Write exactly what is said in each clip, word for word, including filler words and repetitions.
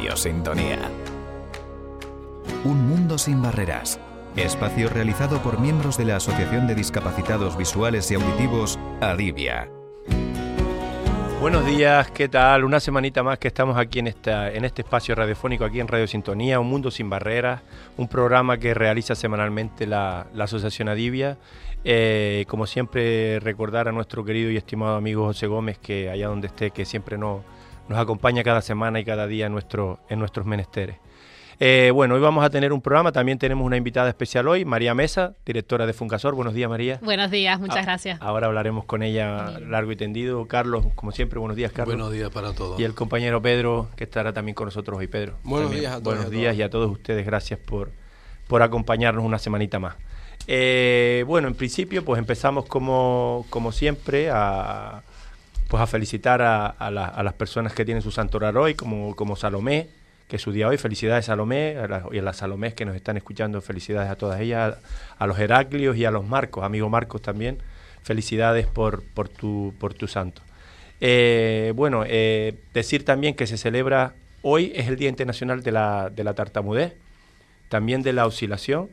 Radio Sintonía. Un mundo sin barreras. Espacio realizado por miembros de la Asociación de Discapacitados Visuales y Auditivos, ADIVIA. Buenos días, ¿qué tal? Una semanita más que estamos aquí en, esta, en este espacio radiofónico, aquí en Radio Sintonía, Un Mundo Sin Barreras, un programa que realiza semanalmente la, la Asociación ADIVIA. Eh, como siempre, recordar a nuestro querido y estimado amigo José Gómez, que allá donde esté, que siempre nos, nos acompaña cada semana y cada día en, nuestro, en nuestros menesteres. Eh, bueno, hoy vamos a tener un programa, también tenemos una invitada especial hoy, María Mesa, directora de Funcasor. Buenos días, María. Buenos días, muchas ah, gracias. Ahora hablaremos con ella Bien. largo y tendido. Carlos, como siempre, buenos días, Carlos. Buenos días para todos. Y el compañero Pedro, que estará también con nosotros hoy, Pedro. Buenos también. días a todos. Buenos a días todos. y a todos ustedes, gracias por, por acompañarnos una semanita más. Eh, bueno, en principio, pues empezamos como, como siempre a, pues a felicitar a, a, la, a las personas que tienen su santo orar hoy, como, como Salomé, que es su día hoy. Felicidades, Salomé, a la, y a las Salomés que nos están escuchando, felicidades a todas ellas, a, a los Heraclios y a los Marcos, amigo Marcos también, felicidades por, por, tu, por tu santo. Eh, bueno, eh, decir también que se celebra hoy, es el Día Internacional de la, de la Tartamudez, también de la oscilación,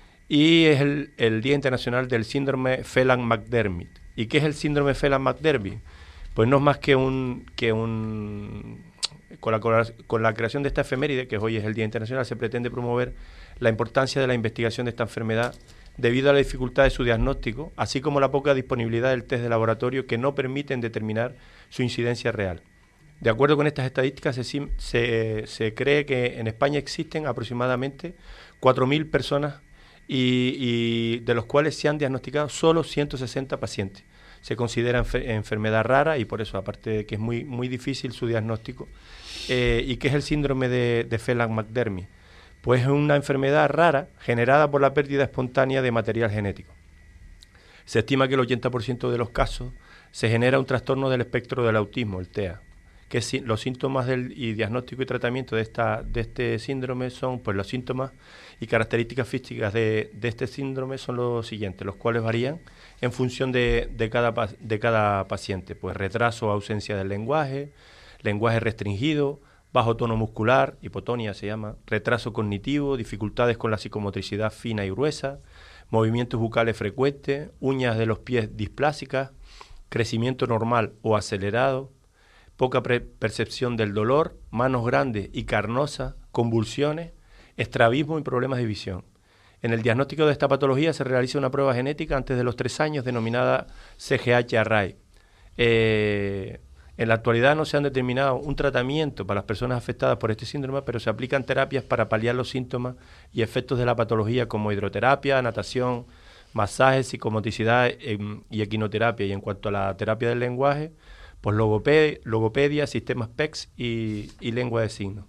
y es el, el Día Internacional del Síndrome Phelan-McDermid. ¿Y qué es el síndrome Phelan-McDermid? Pues no es más que un... Que un Con la, con la creación de esta efeméride, que hoy es el Día Internacional, se pretende promover la importancia de la investigación de esta enfermedad debido a la dificultad de su diagnóstico, así como la poca disponibilidad del test de laboratorio que no permiten determinar su incidencia real. De acuerdo con estas estadísticas, se, se, se cree que en España existen aproximadamente cuatro mil personas y, y de los cuales se han diagnosticado solo ciento sesenta pacientes. Se considera enfer- enfermedad rara y por eso, aparte de que es muy, muy difícil su diagnóstico. Eh, ¿Y qué es el síndrome de, de Phelan-McDermid? Pues es una enfermedad rara generada por la pérdida espontánea de material genético. Se estima que el ochenta por ciento de los casos se genera un trastorno del espectro del autismo, el T E A. Que si, los síntomas del y diagnóstico y tratamiento de, esta, de este síndrome son, pues los síntomas y características físicas de, de este síndrome son los siguientes, los cuales varían en función de, de, cada, de cada paciente. Pues retraso o ausencia del lenguaje, lenguaje restringido, bajo tono muscular, hipotonía se llama, retraso cognitivo, dificultades con la psicomotricidad fina y gruesa, movimientos bucales frecuentes, uñas de los pies displásicas, crecimiento normal o acelerado, poca pre- percepción del dolor, manos grandes y carnosas, convulsiones, estrabismo y problemas de visión. En el diagnóstico de esta patología se realiza una prueba genética antes de los tres años denominada C G H Array. Eh, en la actualidad no se han determinado un tratamiento para las personas afectadas por este síndrome, pero se aplican terapias para paliar los síntomas y efectos de la patología como hidroterapia, natación, masajes, psicomotricidad eh, y equinoterapia. Y en cuanto a la terapia del lenguaje, pues logopedia, logopedia sistemas P E C S y, y lengua de signos.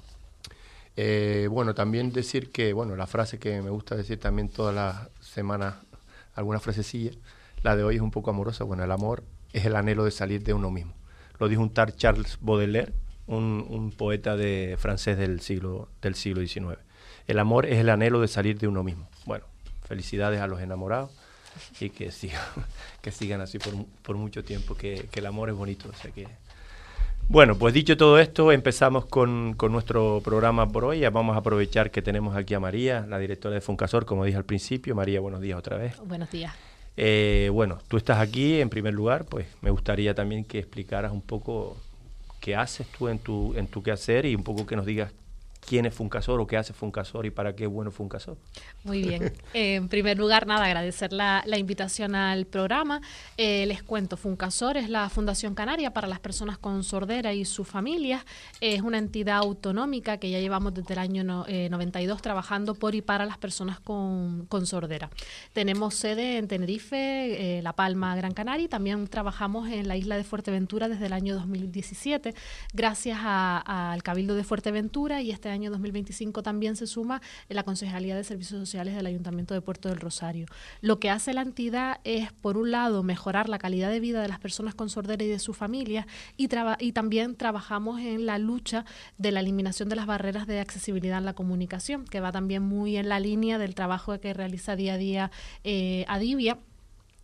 Eh, bueno, también decir que, bueno, la frase que me gusta decir también todas las semanas, alguna frasecilla, la de hoy es un poco amorosa. Bueno, el amor es el anhelo de salir de uno mismo. Lo dijo un tal Charles Baudelaire, un, un poeta de francés del siglo, del siglo diecinueve. El amor es el anhelo de salir de uno mismo. Bueno, felicidades a los enamorados y que sigan, que sigan así por, por mucho tiempo, que, que el amor es bonito. O sea que... Bueno, pues dicho todo esto, empezamos con, con nuestro programa por hoy. Vamos a aprovechar que tenemos aquí a María, la directora de Funcasor, como dije al principio. María, buenos días otra vez. Buenos días. Eh, bueno, tú estás aquí, en primer lugar, pues me gustaría también que explicaras un poco qué haces tú en tu, en tu quehacer y un poco que nos digas quién es Funcasor o qué hace Funcasor y para qué es bueno Funcasor. Muy bien. Eh, en primer lugar, nada, agradecer la, la invitación al programa. Eh, les cuento, Funcasor es la Fundación Canaria para las personas con sordera y sus familias. Eh, es una entidad autonómica que ya llevamos desde el año no, eh, noventa y dos trabajando por y para las personas con, con sordera. Tenemos sede en Tenerife, eh, La Palma, Gran Canaria, y también trabajamos en la isla de Fuerteventura desde el año dos mil diecisiete, gracias a, a, al Cabildo de Fuerteventura, y este año año dos mil veinticinco también se suma la Concejalía de Servicios Sociales del Ayuntamiento de Puerto del Rosario. Lo que hace la entidad es, por un lado, mejorar la calidad de vida de las personas con sordera y de sus familias, y, traba- y también trabajamos en la lucha de la eliminación de las barreras de accesibilidad en la comunicación, que va también muy en la línea del trabajo que realiza día a día eh, ADIVIA.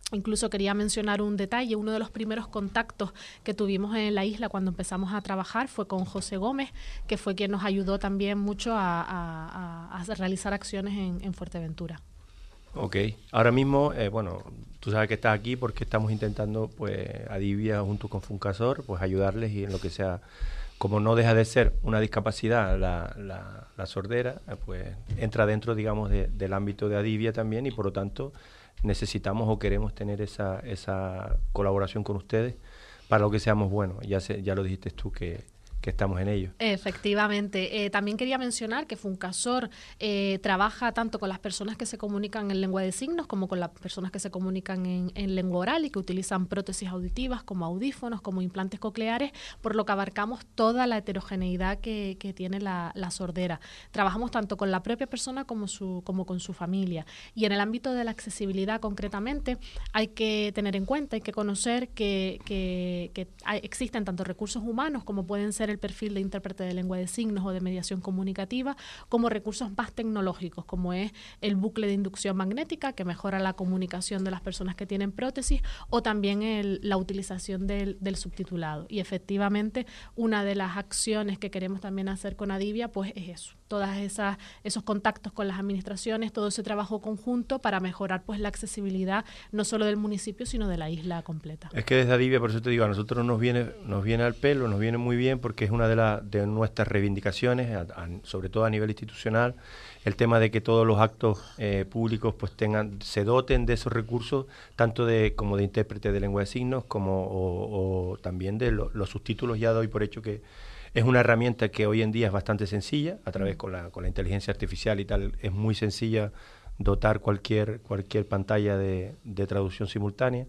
Incluso quería mencionar un detalle, uno de los primeros contactos que tuvimos en la isla cuando empezamos a trabajar fue con José Gómez, que fue quien nos ayudó también mucho a, a, a, a realizar acciones en, en Fuerteventura. Ok, ahora mismo, eh, bueno, tú sabes que estás aquí porque estamos intentando, pues, Adivia junto con Funcasor, pues ayudarles y en lo que sea, como no deja de ser una discapacidad la, la, la sordera, eh, pues entra dentro, digamos, de, del ámbito de Adivia también y por lo tanto necesitamos o queremos tener esa, esa colaboración con ustedes para lo que seamos buenos. Ya, se, ya lo dijiste tú que... que estamos en ello. Efectivamente. Eh, también quería mencionar que Funcasor eh, trabaja tanto con las personas que se comunican en lengua de signos como con las personas que se comunican en, en lengua oral y que utilizan prótesis auditivas como audífonos, como implantes cocleares, por lo que abarcamos toda la heterogeneidad que, que tiene la, la sordera. Trabajamos tanto con la propia persona como, su, como con su familia. Y en el ámbito de la accesibilidad concretamente hay que tener en cuenta, hay que conocer que, que, que hay, existen tanto recursos humanos como pueden ser el perfil de intérprete de lengua de signos o de mediación comunicativa, como recursos más tecnológicos, como es el bucle de inducción magnética, que mejora la comunicación de las personas que tienen prótesis, o también el, la utilización del, del subtitulado. Y efectivamente, una de las acciones que queremos también hacer con Adivia, pues es eso, todas esas esos contactos con las administraciones, todo ese trabajo conjunto para mejorar pues la accesibilidad no solo del municipio, sino de la isla completa. Es que desde Adivia, por eso te digo, a nosotros nos viene, nos viene al pelo, nos viene muy bien porque es una de, la, de nuestras reivindicaciones, a, a, sobre todo a nivel institucional, el tema de que todos los actos eh, públicos pues tengan, se doten de esos recursos, tanto de como de intérprete de lengua de signos, como o, o también de lo, los subtítulos. Ya doy por hecho que es una herramienta que hoy en día es bastante sencilla, a través con la, con la inteligencia artificial y tal, es muy sencilla dotar cualquier, cualquier pantalla de, de traducción simultánea,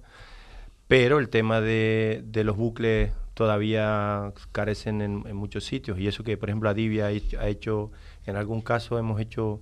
pero el tema de, de los bucles todavía carecen en, en muchos sitios, y eso que, por ejemplo, Adivia ha hecho, ha hecho en algún caso hemos hecho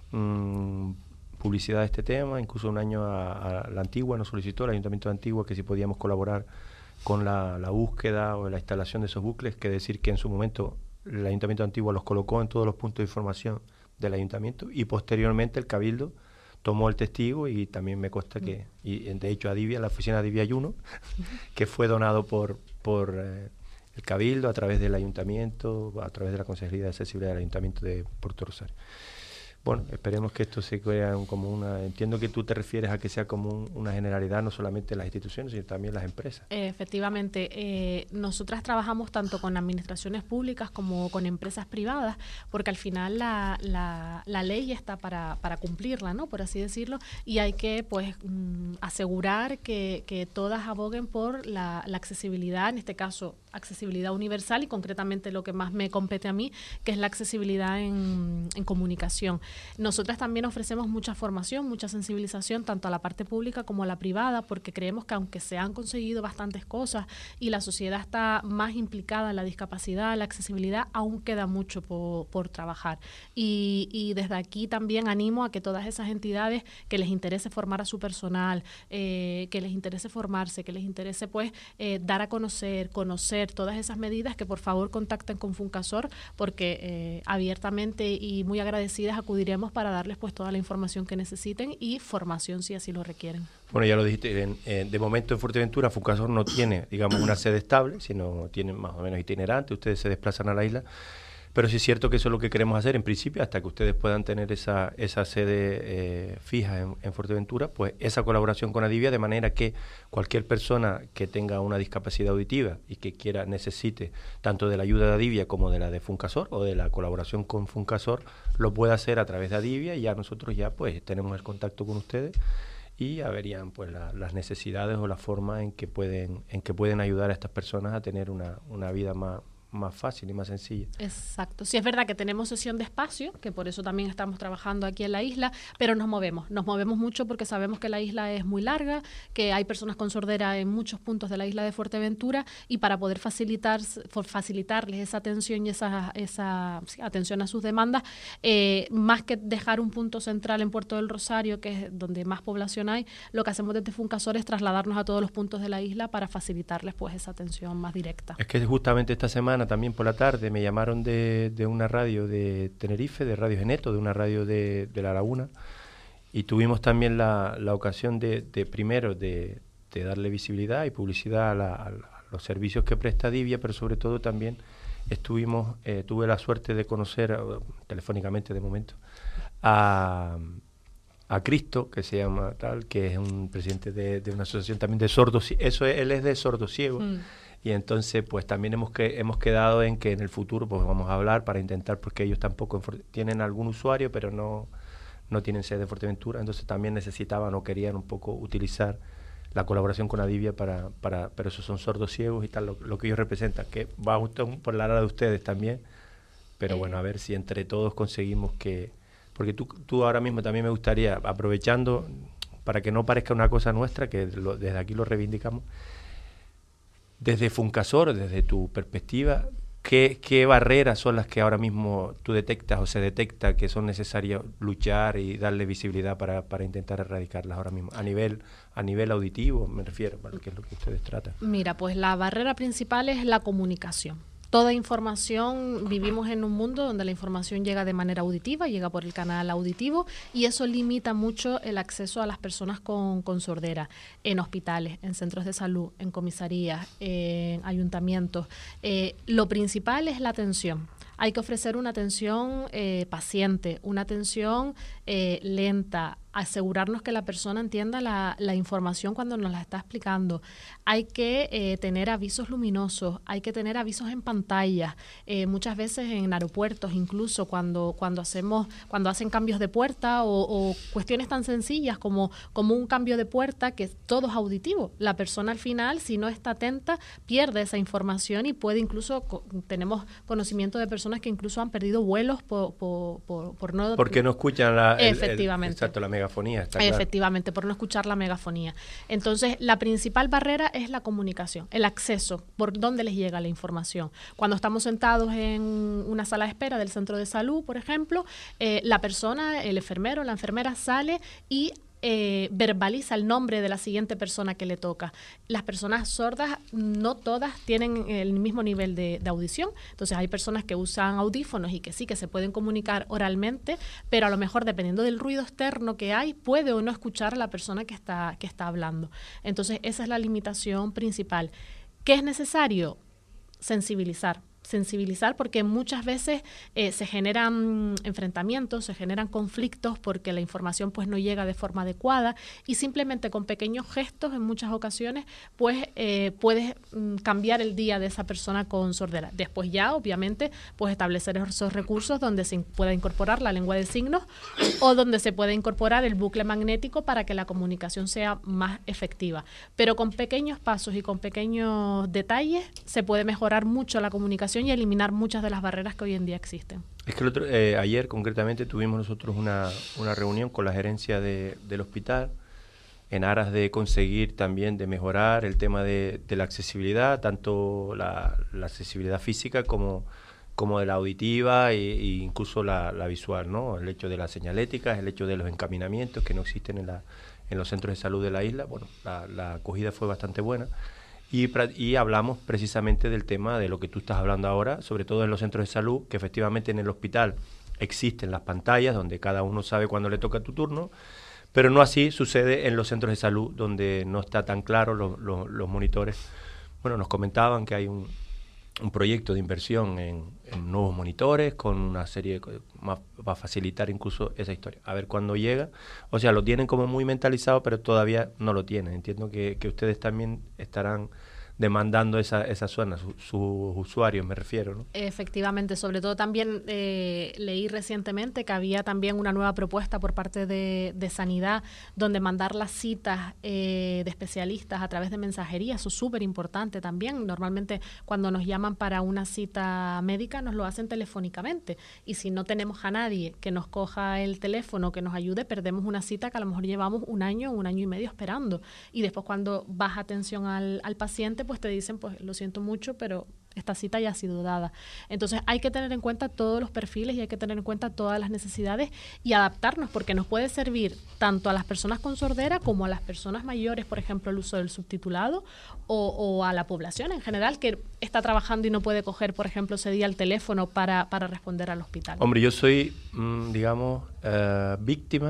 mmm, publicidad de este tema, incluso un año a, a la Antigua nos solicitó, el Ayuntamiento de Antigua, que si podíamos colaborar con la, la búsqueda o la instalación de esos bucles, que decir que en su momento el Ayuntamiento de Antigua los colocó en todos los puntos de información del Ayuntamiento y posteriormente el Cabildo tomó el testigo y también me consta que, y de hecho Adivia, la oficina de Adivia hay uno, que fue donado por, por eh, el Cabildo a través del Ayuntamiento, a través de la Consejería de Accesibilidad del Ayuntamiento de Puerto Rosario. Bueno, esperemos que esto se crea como una... Entiendo que tú te refieres a que sea como un, una generalidad, no solamente en las instituciones, sino también las empresas. Efectivamente, eh, nosotras trabajamos tanto con administraciones públicas como con empresas privadas, porque al final la, la, la ley está para, para cumplirla, ¿no? Por así decirlo, y hay que pues mm, asegurar que, que todas aboguen por la, la accesibilidad, en este caso accesibilidad universal y concretamente lo que más me compete a mí, que es la accesibilidad en, en comunicación. Nosotras también ofrecemos mucha formación, mucha sensibilización, tanto a la parte pública como a la privada, porque creemos que aunque se han conseguido bastantes cosas y la sociedad está más implicada en la discapacidad, la accesibilidad, aún queda mucho por, por trabajar. Y, y desde aquí también animo a que todas esas entidades que les interese formar a su personal, eh, que les interese formarse, que les interese pues eh, dar a conocer, conocer todas esas medidas, que por favor contacten con Funcasor, porque eh, abiertamente y muy agradecidas acudiremos para darles pues toda la información que necesiten y formación si así lo requieren. Bueno, ya lo dijiste, en, en, de momento en Fuerteventura Funcasor no tiene, digamos, una sede estable, sino tiene más o menos itinerante, ustedes se desplazan a la isla, pero sí es cierto que eso es lo que queremos hacer en principio, hasta que ustedes puedan tener esa, esa sede eh, fija en, en Fuerteventura, pues esa colaboración con Adivia, de manera que cualquier persona que tenga una discapacidad auditiva y que quiera, necesite tanto de la ayuda de Adivia como de la de Funcasor o de la colaboración con Funcasor, lo pueda hacer a través de Adivia, y ya nosotros ya pues tenemos el contacto con ustedes y ya verían pues la, las necesidades o la forma en que pueden, en que pueden ayudar a estas personas a tener una, una vida más más fácil y más sencilla. Exacto. Sí, es verdad que tenemos sesión de espacio, que por eso también estamos trabajando aquí en la isla, pero nos movemos. Nos movemos mucho porque sabemos que la isla es muy larga, que hay personas con sordera en muchos puntos de la isla de Fuerteventura, y para poder facilitar, facilitarles esa atención y esa, esa sí, atención a sus demandas, eh, más que dejar un punto central en Puerto del Rosario, que es donde más población hay, lo que hacemos desde Funcasor es trasladarnos a todos los puntos de la isla para facilitarles pues esa atención más directa. Es que justamente esta semana también por la tarde me llamaron de, de una radio de Tenerife, de Radio Geneto, de una radio de, de La Laguna, y tuvimos también la, la ocasión de, de primero de, de darle visibilidad y publicidad a, la, a los servicios que presta Divia, pero sobre todo también estuvimos, eh, tuve la suerte de conocer, uh, telefónicamente de momento, a, a Cristo, que se llama tal, que es un presidente de, de una asociación también de sordos, eso es, él es de sordos ciegos, mm. y entonces pues también hemos que hemos quedado en que en el futuro pues vamos a hablar para intentar, porque ellos tampoco tienen algún usuario, pero no, no tienen sede de Fuerteventura, entonces también necesitaban o querían un poco utilizar la colaboración con Adivia para, para, pero esos son sordos ciegos y tal, lo, lo que ellos representan, que va justo por la área de ustedes también, pero eh. bueno, a ver si entre todos conseguimos que, porque tú, tú ahora mismo también me gustaría, aprovechando, para que no parezca una cosa nuestra, que lo, desde aquí lo reivindicamos, desde Funcasor, desde tu perspectiva, ¿qué, qué barreras son las que ahora mismo tú detectas o se detecta que son necesarias luchar y darle visibilidad para, para intentar erradicarlas ahora mismo? A nivel, a nivel auditivo, me refiero, ¿vale? Que es lo que ustedes tratan. Mira, pues la barrera principal es la comunicación. Toda información, vivimos en un mundo donde la información llega de manera auditiva, llega por el canal auditivo, y eso limita mucho el acceso a las personas con, con sordera en hospitales, en centros de salud, en comisarías, en ayuntamientos. Eh, lo principal es la atención. Hay que ofrecer una atención eh, paciente, una atención eh, lenta, asegurarnos que la persona entienda la, la información cuando nos la está explicando. Hay que eh, tener avisos luminosos, hay que tener avisos en pantalla, eh, muchas veces en aeropuertos, incluso cuando cuando hacemos cuando hacen cambios de puerta o, o cuestiones tan sencillas como, como un cambio de puerta, que todo es auditivo. La persona al final, si no está atenta, pierde esa información y puede incluso, co- tenemos conocimiento de personas que incluso han perdido vuelos por, por, por, por no... Porque no escuchan la, el, efectivamente. El, exacto, la megafonía. Está Efectivamente, claro. por no escuchar la megafonía. Entonces, la principal barrera es la comunicación, el acceso, por dónde les llega la información. Cuando estamos sentados en una sala de espera del centro de salud, por ejemplo, eh, la persona, el enfermero, la enfermera sale y Eh, verbaliza el nombre de la siguiente persona que le toca. Las personas sordas no todas tienen el mismo nivel de, de audición, entonces hay personas que usan audífonos y que sí, que se pueden comunicar oralmente, pero a lo mejor dependiendo del ruido externo que hay, puede o no escuchar a la persona que está, que está hablando. Entonces esa es la limitación principal. ¿Qué es necesario? Sensibilizar. sensibilizar porque muchas veces eh, se generan enfrentamientos, se generan conflictos porque la información pues no llega de forma adecuada, y simplemente con pequeños gestos en muchas ocasiones pues eh, puedes mm, cambiar el día de esa persona con sordera. Después ya obviamente pues establecer esos recursos donde se pueda incorporar la lengua de signos o donde se pueda incorporar el bucle magnético para que la comunicación sea más efectiva. Pero con pequeños pasos y con pequeños detalles se puede mejorar mucho la comunicación y eliminar muchas de las barreras que hoy en día existen. Es que el otro, eh, ayer concretamente tuvimos nosotros una, una reunión con la gerencia de, del hospital en aras de conseguir también de mejorar el tema de, de la accesibilidad, tanto la, la accesibilidad física como, como de la auditiva e, e incluso la, la visual, ¿no? El hecho de las señaléticas, el hecho de los encaminamientos que no existen en, la, en los centros de salud de la isla. Bueno, la, la acogida fue bastante buena. Y, y hablamos precisamente del tema de lo que tú estás hablando ahora, sobre todo en los centros de salud, que efectivamente en el hospital existen las pantallas donde cada uno sabe cuándo le toca tu turno, pero no así sucede en los centros de salud donde no está tan claro los, los, los monitores. Bueno, nos comentaban que hay un, un proyecto de inversión en, en nuevos monitores con una serie de, más, va a facilitar incluso esa historia. A ver cuándo llega. O sea, lo tienen como muy mentalizado, pero todavía no lo tienen. Entiendo que, que ustedes también estarán demandando esa, esa zona, su, sus usuarios me refiero, ¿no? Efectivamente, sobre todo también eh, leí recientemente que había también una nueva propuesta por parte de, de Sanidad, donde mandar las citas eh, de especialistas a través de mensajería. Eso es súper importante también. Normalmente cuando nos llaman para una cita médica nos lo hacen telefónicamente, y si no tenemos a nadie que nos coja el teléfono, que nos ayude, perdemos una cita que a lo mejor llevamos un año, un año y medio esperando, y después cuando vas atención al, al paciente, pues te dicen, pues lo siento mucho, pero esta cita ya ha sido dada. Entonces hay que tener en cuenta todos los perfiles y hay que tener en cuenta todas las necesidades y adaptarnos, porque nos puede servir tanto a las personas con sordera como a las personas mayores, por ejemplo, el uso del subtitulado, o, o a la población en general que está trabajando y no puede coger, por ejemplo, ese día el teléfono para, para responder al hospital. Hombre, yo soy, mmm, digamos, uh, víctima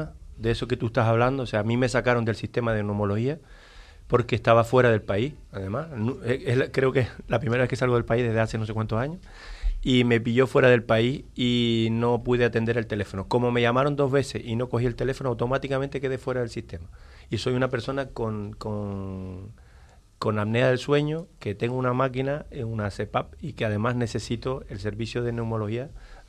de eso que tú estás hablando. O sea, a mí me sacaron del sistema de neumología porque estaba fuera del país, además. Es, es la, creo que es la primera vez que salgo del país desde hace no sé cuántos años. Y me pilló fuera del país y no pude atender el teléfono. Como me llamaron dos veces y no cogí el teléfono, automáticamente quedé fuera del sistema. Y soy una persona con, con, con apnea del sueño, que tengo una máquina, una C PAP, y que además necesito el servicio de neumología,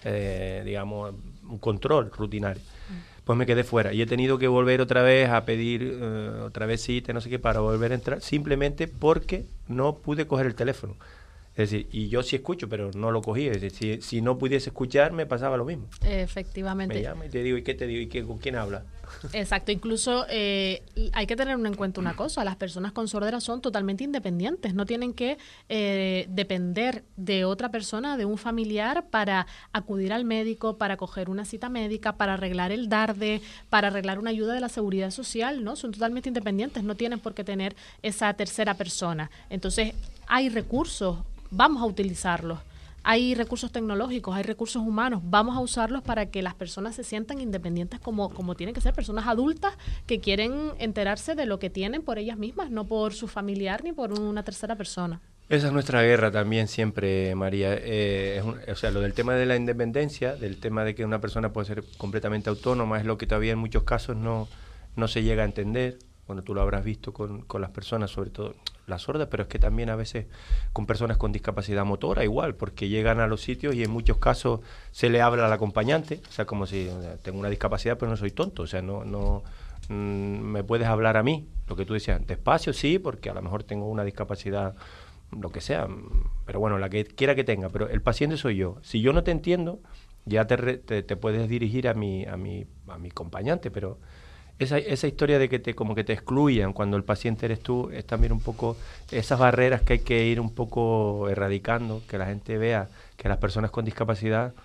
eh, digamos, un control rutinario. Pues me quedé fuera y he tenido que volver otra vez a pedir eh, otra vez cita, no sé qué, para volver a entrar, simplemente porque no pude coger el teléfono. Es decir, y yo sí escucho, pero no lo cogí. Es decir, si, si no pudiese escuchar, me pasaba lo mismo. Efectivamente. Me llama y te digo, ¿y qué te digo? ¿Y qué, con quién habla? Exacto. Incluso eh, hay que tener en cuenta una cosa. Las personas con sordera son totalmente independientes. No tienen que eh, depender de otra persona, de un familiar, para acudir al médico, para coger una cita médica, para arreglar el DARDE, para arreglar una ayuda de la Seguridad Social, ¿no? Son totalmente independientes. No tienen por qué tener esa tercera persona. Entonces, hay recursos. Vamos a utilizarlos. Hay recursos tecnológicos, hay recursos humanos, vamos a usarlos para que las personas se sientan independientes como, como tienen que ser, personas adultas que quieren enterarse de lo que tienen por ellas mismas, no por su familiar ni por una tercera persona. Esa es nuestra guerra también siempre, María. Eh, es un, o sea, lo del tema de la independencia, del tema de que una persona puede ser completamente autónoma, es lo que todavía en muchos casos no, no se llega a entender. Bueno, tú lo habrás visto con, con las personas, sobre todo las sordas, pero es que también a veces con personas con discapacidad motora igual, porque llegan a los sitios y en muchos casos se le habla al acompañante, o sea, como si o sea, tengo una discapacidad pero no soy tonto, o sea, no no mm, me puedes hablar a mí, lo que tú decías, despacio sí, porque a lo mejor tengo una discapacidad, lo que sea, pero bueno, la que quiera que tenga, pero el paciente soy yo. Si yo no te entiendo, ya te, re, te, te puedes dirigir a mi, a mi, a mi acompañante, pero Esa, esa historia de que te como que te excluyan cuando el paciente eres tú es también un poco esas barreras que hay que ir un poco erradicando, que la gente vea que las personas con discapacidad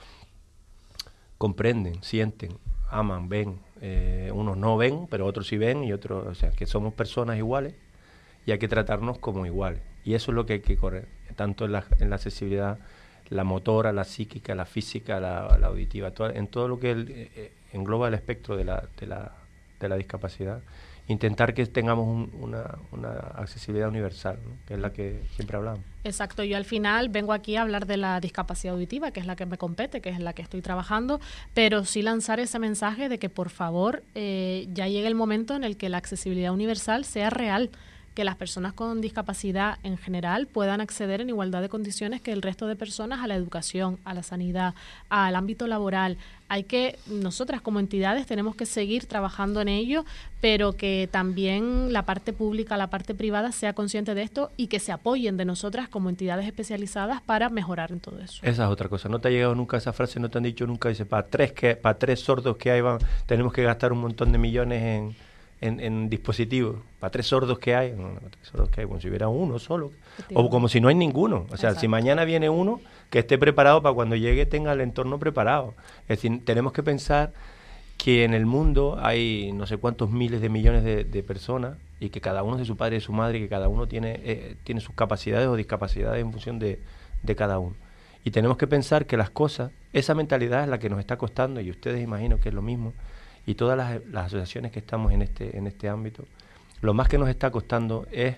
comprenden, sienten, aman, ven. Eh, unos no ven, pero otros sí ven y otros, o sea, que somos personas iguales y hay que tratarnos como iguales. Y eso es lo que hay que correr, tanto en la, en la accesibilidad, la motora, la psíquica, la física, la, la auditiva, toda, en todo lo que el, eh, engloba el espectro de la, de la de la discapacidad, intentar que tengamos un, una, una accesibilidad universal, ¿no? Que es la que siempre hablamos. Exacto, yo al final vengo aquí a hablar de la discapacidad auditiva, que es la que me compete, que es la que estoy trabajando, pero sí lanzar ese mensaje de que por favor eh, ya llegue el momento en el que la accesibilidad universal sea real, que las personas con discapacidad en general puedan acceder en igualdad de condiciones que el resto de personas a la educación, a la sanidad, al ámbito laboral. Hay que, nosotras como entidades tenemos que seguir trabajando en ello, pero que también la parte pública, la parte privada sea consciente de esto y que se apoyen de nosotras como entidades especializadas para mejorar en todo eso. Esa es otra cosa. ¿No te ha llegado nunca esa frase? ¿No te han dicho nunca? Dice, para tres, que, para tres sordos que hay, van, tenemos que gastar un montón de millones en... En, en dispositivos, para tres sordos que hay, no, para tres sordos que hay, como si hubiera uno solo, o como si no hay ninguno, o sea, exacto. Si mañana viene uno, que esté preparado para cuando llegue tenga el entorno preparado. Es decir, tenemos que pensar que en el mundo hay no sé cuántos miles de millones de, de personas y que cada uno es de su padre y de su madre y que cada uno tiene, eh, tiene sus capacidades o discapacidades en función de, de cada uno. Y tenemos que pensar que las cosas, esa mentalidad es la que nos está costando, y ustedes imagino que es lo mismo, y todas las, las asociaciones que estamos en este en este ámbito, lo más que nos está costando es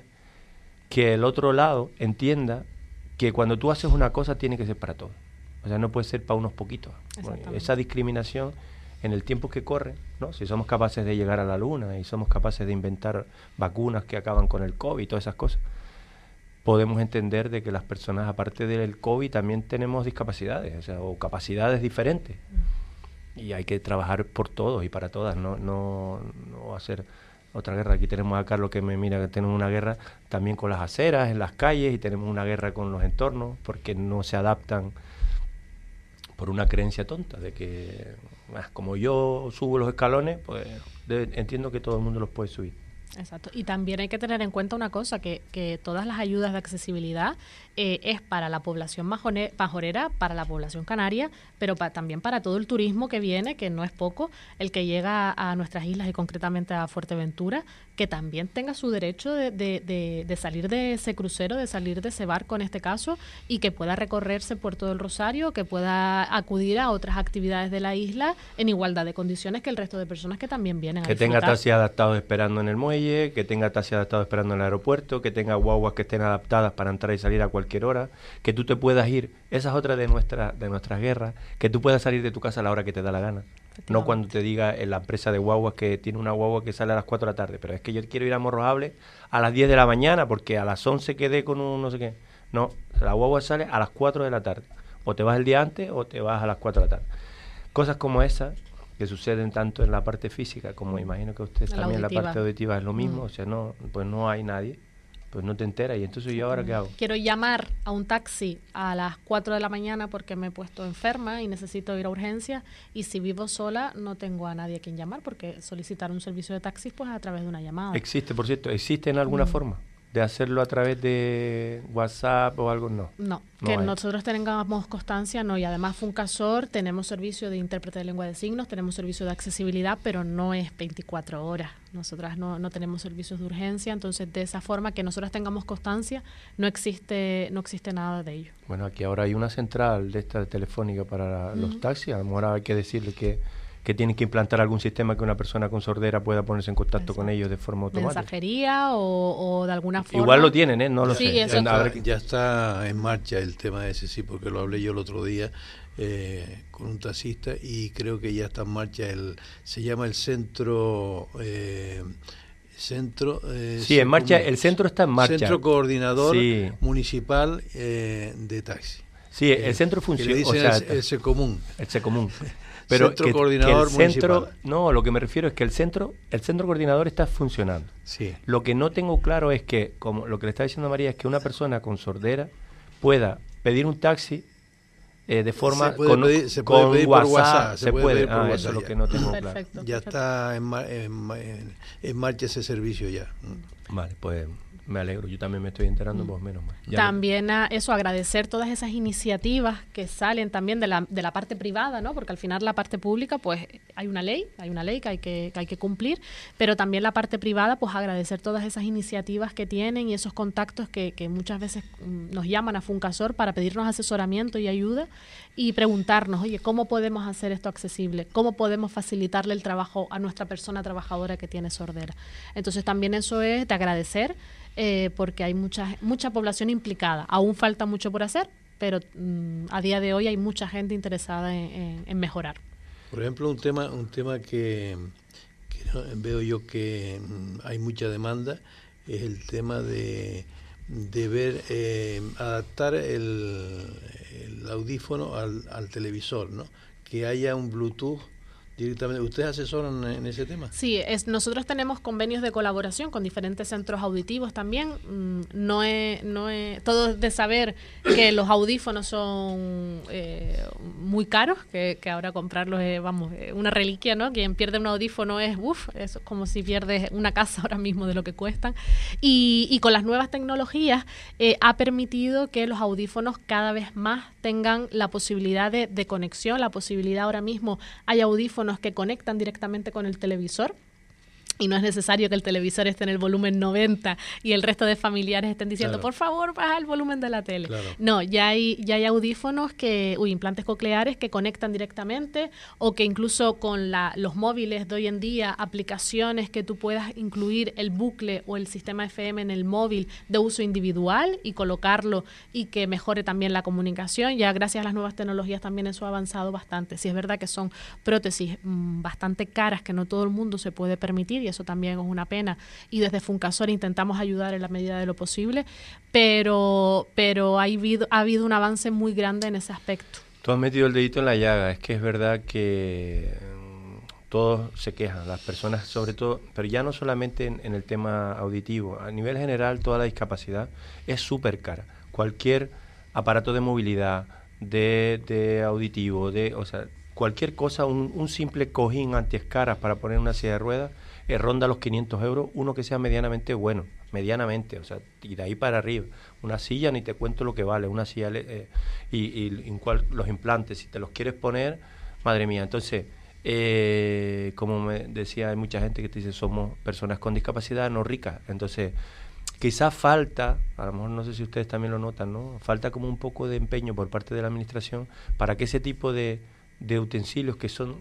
que el otro lado entienda que cuando tú haces una cosa tiene que ser para todos. O sea, no puede ser para unos poquitos. Bueno, esa discriminación en el tiempo que corre, ¿no? Si somos capaces de llegar a la luna y somos capaces de inventar vacunas que acaban con el COVID y todas esas cosas, podemos entender de que las personas, aparte del COVID, también tenemos discapacidades, o sea, o capacidades diferentes. Y hay que trabajar por todos y para todas, no no no hacer otra guerra. Aquí tenemos a Carlos que me mira que tenemos una guerra también con las aceras, en las calles, y tenemos una guerra con los entornos, porque no se adaptan por una creencia tonta de que ah, como yo subo los escalones, pues de, entiendo que todo el mundo los puede subir. Exacto. Y también hay que tener en cuenta una cosa, que, que todas las ayudas de accesibilidad eh, es para la población majone, majorera, para la población canaria, pero pa, también para todo el turismo que viene, que no es poco, el que llega a, a nuestras islas y concretamente a Fuerteventura, que también tenga su derecho de, de, de, de salir de ese crucero, de salir de ese barco en este caso, y que pueda recorrerse Puerto del Rosario, que pueda acudir a otras actividades de la isla en igualdad de condiciones que el resto de personas que también vienen que a disfrutar. tenga taxis adaptados esperando en el muelle, que tenga taxis adaptados esperando en el aeropuerto, que tenga guaguas que estén adaptadas para entrar y salir a cualquier hora, que tú te puedas ir, esa es otra de, nuestra, de nuestras guerras, que tú puedas salir de tu casa a la hora que te da la gana. No cuando te diga en la empresa de guaguas que tiene una guagua que sale a las cuatro de la tarde, pero es que yo quiero ir a Morrojable a las diez de la mañana porque a las once quedé con un no sé qué. No, la guagua sale a las cuatro de la tarde. O te vas el día antes o te vas a las cuatro de la tarde. Cosas como esas que suceden tanto en la parte física como imagino que ustedes también en la parte auditiva es lo mismo, mm. o sea, no, pues no hay nadie, pues no te enteras. Y entonces, ¿yo ahora qué hago? Quiero llamar a un taxi a las cuatro de la mañana porque me he puesto enferma y necesito ir a urgencia, y si vivo sola no tengo a nadie a quien llamar, porque solicitar un servicio de taxi pues a través de una llamada. Existe, por cierto, ¿existe en alguna mm. forma de hacerlo a través de WhatsApp o algo? No. No, no que hay. Nosotros tengamos constancia, no, y además Funcasor tenemos servicio de intérprete de lengua de signos, tenemos servicio de accesibilidad, pero no es veinticuatro horas. Nosotras no, no tenemos servicios de urgencia, entonces de esa forma que nosotras tengamos constancia, no existe no existe nada de ello. Bueno, aquí ahora hay una central de esta telefónica para uh-huh. los taxis, a lo mejor hay que decirle que que tienen que implantar algún sistema que una persona con sordera pueda ponerse en contacto Exacto. con ellos de forma automática. Mensajería o, o de alguna forma. Igual lo tienen, ¿eh? No lo sí, sé. Ya está, ya está en marcha el tema ese, sí, porque lo hablé yo el otro día eh, con un taxista y creo que ya está en marcha el, se llama el centro... Eh, Centro, eh, sí, en marcha, el centro está en marcha. Centro Coordinador sí. Municipal eh, de Taxi. Sí, el centro funciona. O sea, el, el Secomún. El Secomún. Pero centro que, coordinador que el centro, municipal. No, lo que me refiero es que el centro, el centro coordinador está funcionando. Sí. Lo que no tengo claro es que, como lo que le está diciendo María, es que una persona con sordera pueda pedir un taxi eh, de forma se puede con, pedir, se puede con pedir WhatsApp, por WhatsApp, se, se puede, puede. pedir por Ah, WhatsApp, eso es lo ya. que no tengo Perfecto, claro. perfecto. Ya está en, en, en, en marcha ese servicio ya. Vale, pues me alegro, yo también me estoy enterando, mm. pues menos mal. Ya también a eso, agradecer todas esas iniciativas que salen también de la, de la parte privada, ¿no? Porque al final la parte pública, pues hay una ley, hay una ley que hay que, que hay que cumplir, pero también la parte privada, pues agradecer todas esas iniciativas que tienen y esos contactos que, que muchas veces nos llaman a Funcasor para pedirnos asesoramiento y ayuda y preguntarnos, oye, ¿cómo podemos hacer esto accesible? ¿Cómo podemos facilitarle el trabajo a nuestra persona trabajadora que tiene sordera? Entonces también eso es de agradecer, Eh, porque hay mucha mucha población implicada. Aún falta mucho por hacer, pero mm, a día de hoy hay mucha gente interesada en, en, en mejorar. Por ejemplo, un tema un tema que, que no, veo yo que mm, hay mucha demanda es el tema de, de ver eh, adaptar el, el audífono al, al televisor, ¿no? Que haya un Bluetooth directamente. ¿Ustedes asesoran en ese tema? Sí, es, nosotros tenemos convenios de colaboración con diferentes centros auditivos también. Mm, no es, no es todo de saber que los audífonos son eh, muy caros, que, que ahora comprarlos es, vamos, una reliquia, ¿no? Quien pierde un audífono es, uff, es como si pierdes una casa ahora mismo de lo que cuestan. Y, y con las nuevas tecnologías eh, ha permitido que los audífonos cada vez más tengan la posibilidad de, de conexión, la posibilidad ahora mismo hay audífonos que conectan directamente con el televisor y no es necesario que el televisor esté en el volumen noventa y el resto de familiares estén diciendo, claro, por favor, baja el volumen de la tele. Claro. No, ya hay ya hay audífonos, que uy, implantes cocleares que conectan directamente, o que incluso con la, los móviles de hoy en día, aplicaciones que tú puedas incluir el bucle o el sistema F M en el móvil de uso individual y colocarlo y que mejore también la comunicación. Ya gracias a las nuevas tecnologías también eso ha avanzado bastante. Sí, es verdad que son prótesis mmm, bastante caras que no todo el mundo se puede permitir, y eso también es una pena, y desde Funcasor intentamos ayudar en la medida de lo posible, pero pero ha habido, ha habido un avance muy grande en ese aspecto. Tú has metido el dedito en la llaga. Es que es verdad que todos se quejan, las personas sobre todo, pero ya no solamente en, en el tema auditivo, a nivel general toda la discapacidad es súper cara. Cualquier aparato de movilidad, de, de auditivo, de, o sea, cualquier cosa, un, un simple cojín antiescaras para poner una silla de ruedas, eh, ronda los quinientos euros, uno que sea medianamente bueno, medianamente, o sea, y de ahí para arriba. Una silla, ni te cuento lo que vale, una silla, eh, y, y en cual, los implantes, si te los quieres poner, madre mía. Entonces, eh, como me decía, hay mucha gente que te dice, somos personas con discapacidad, no ricas. Entonces, quizás falta, a lo mejor no sé si ustedes también lo notan, ¿no? Falta como un poco de empeño por parte de la administración para que ese tipo de, de utensilios que son,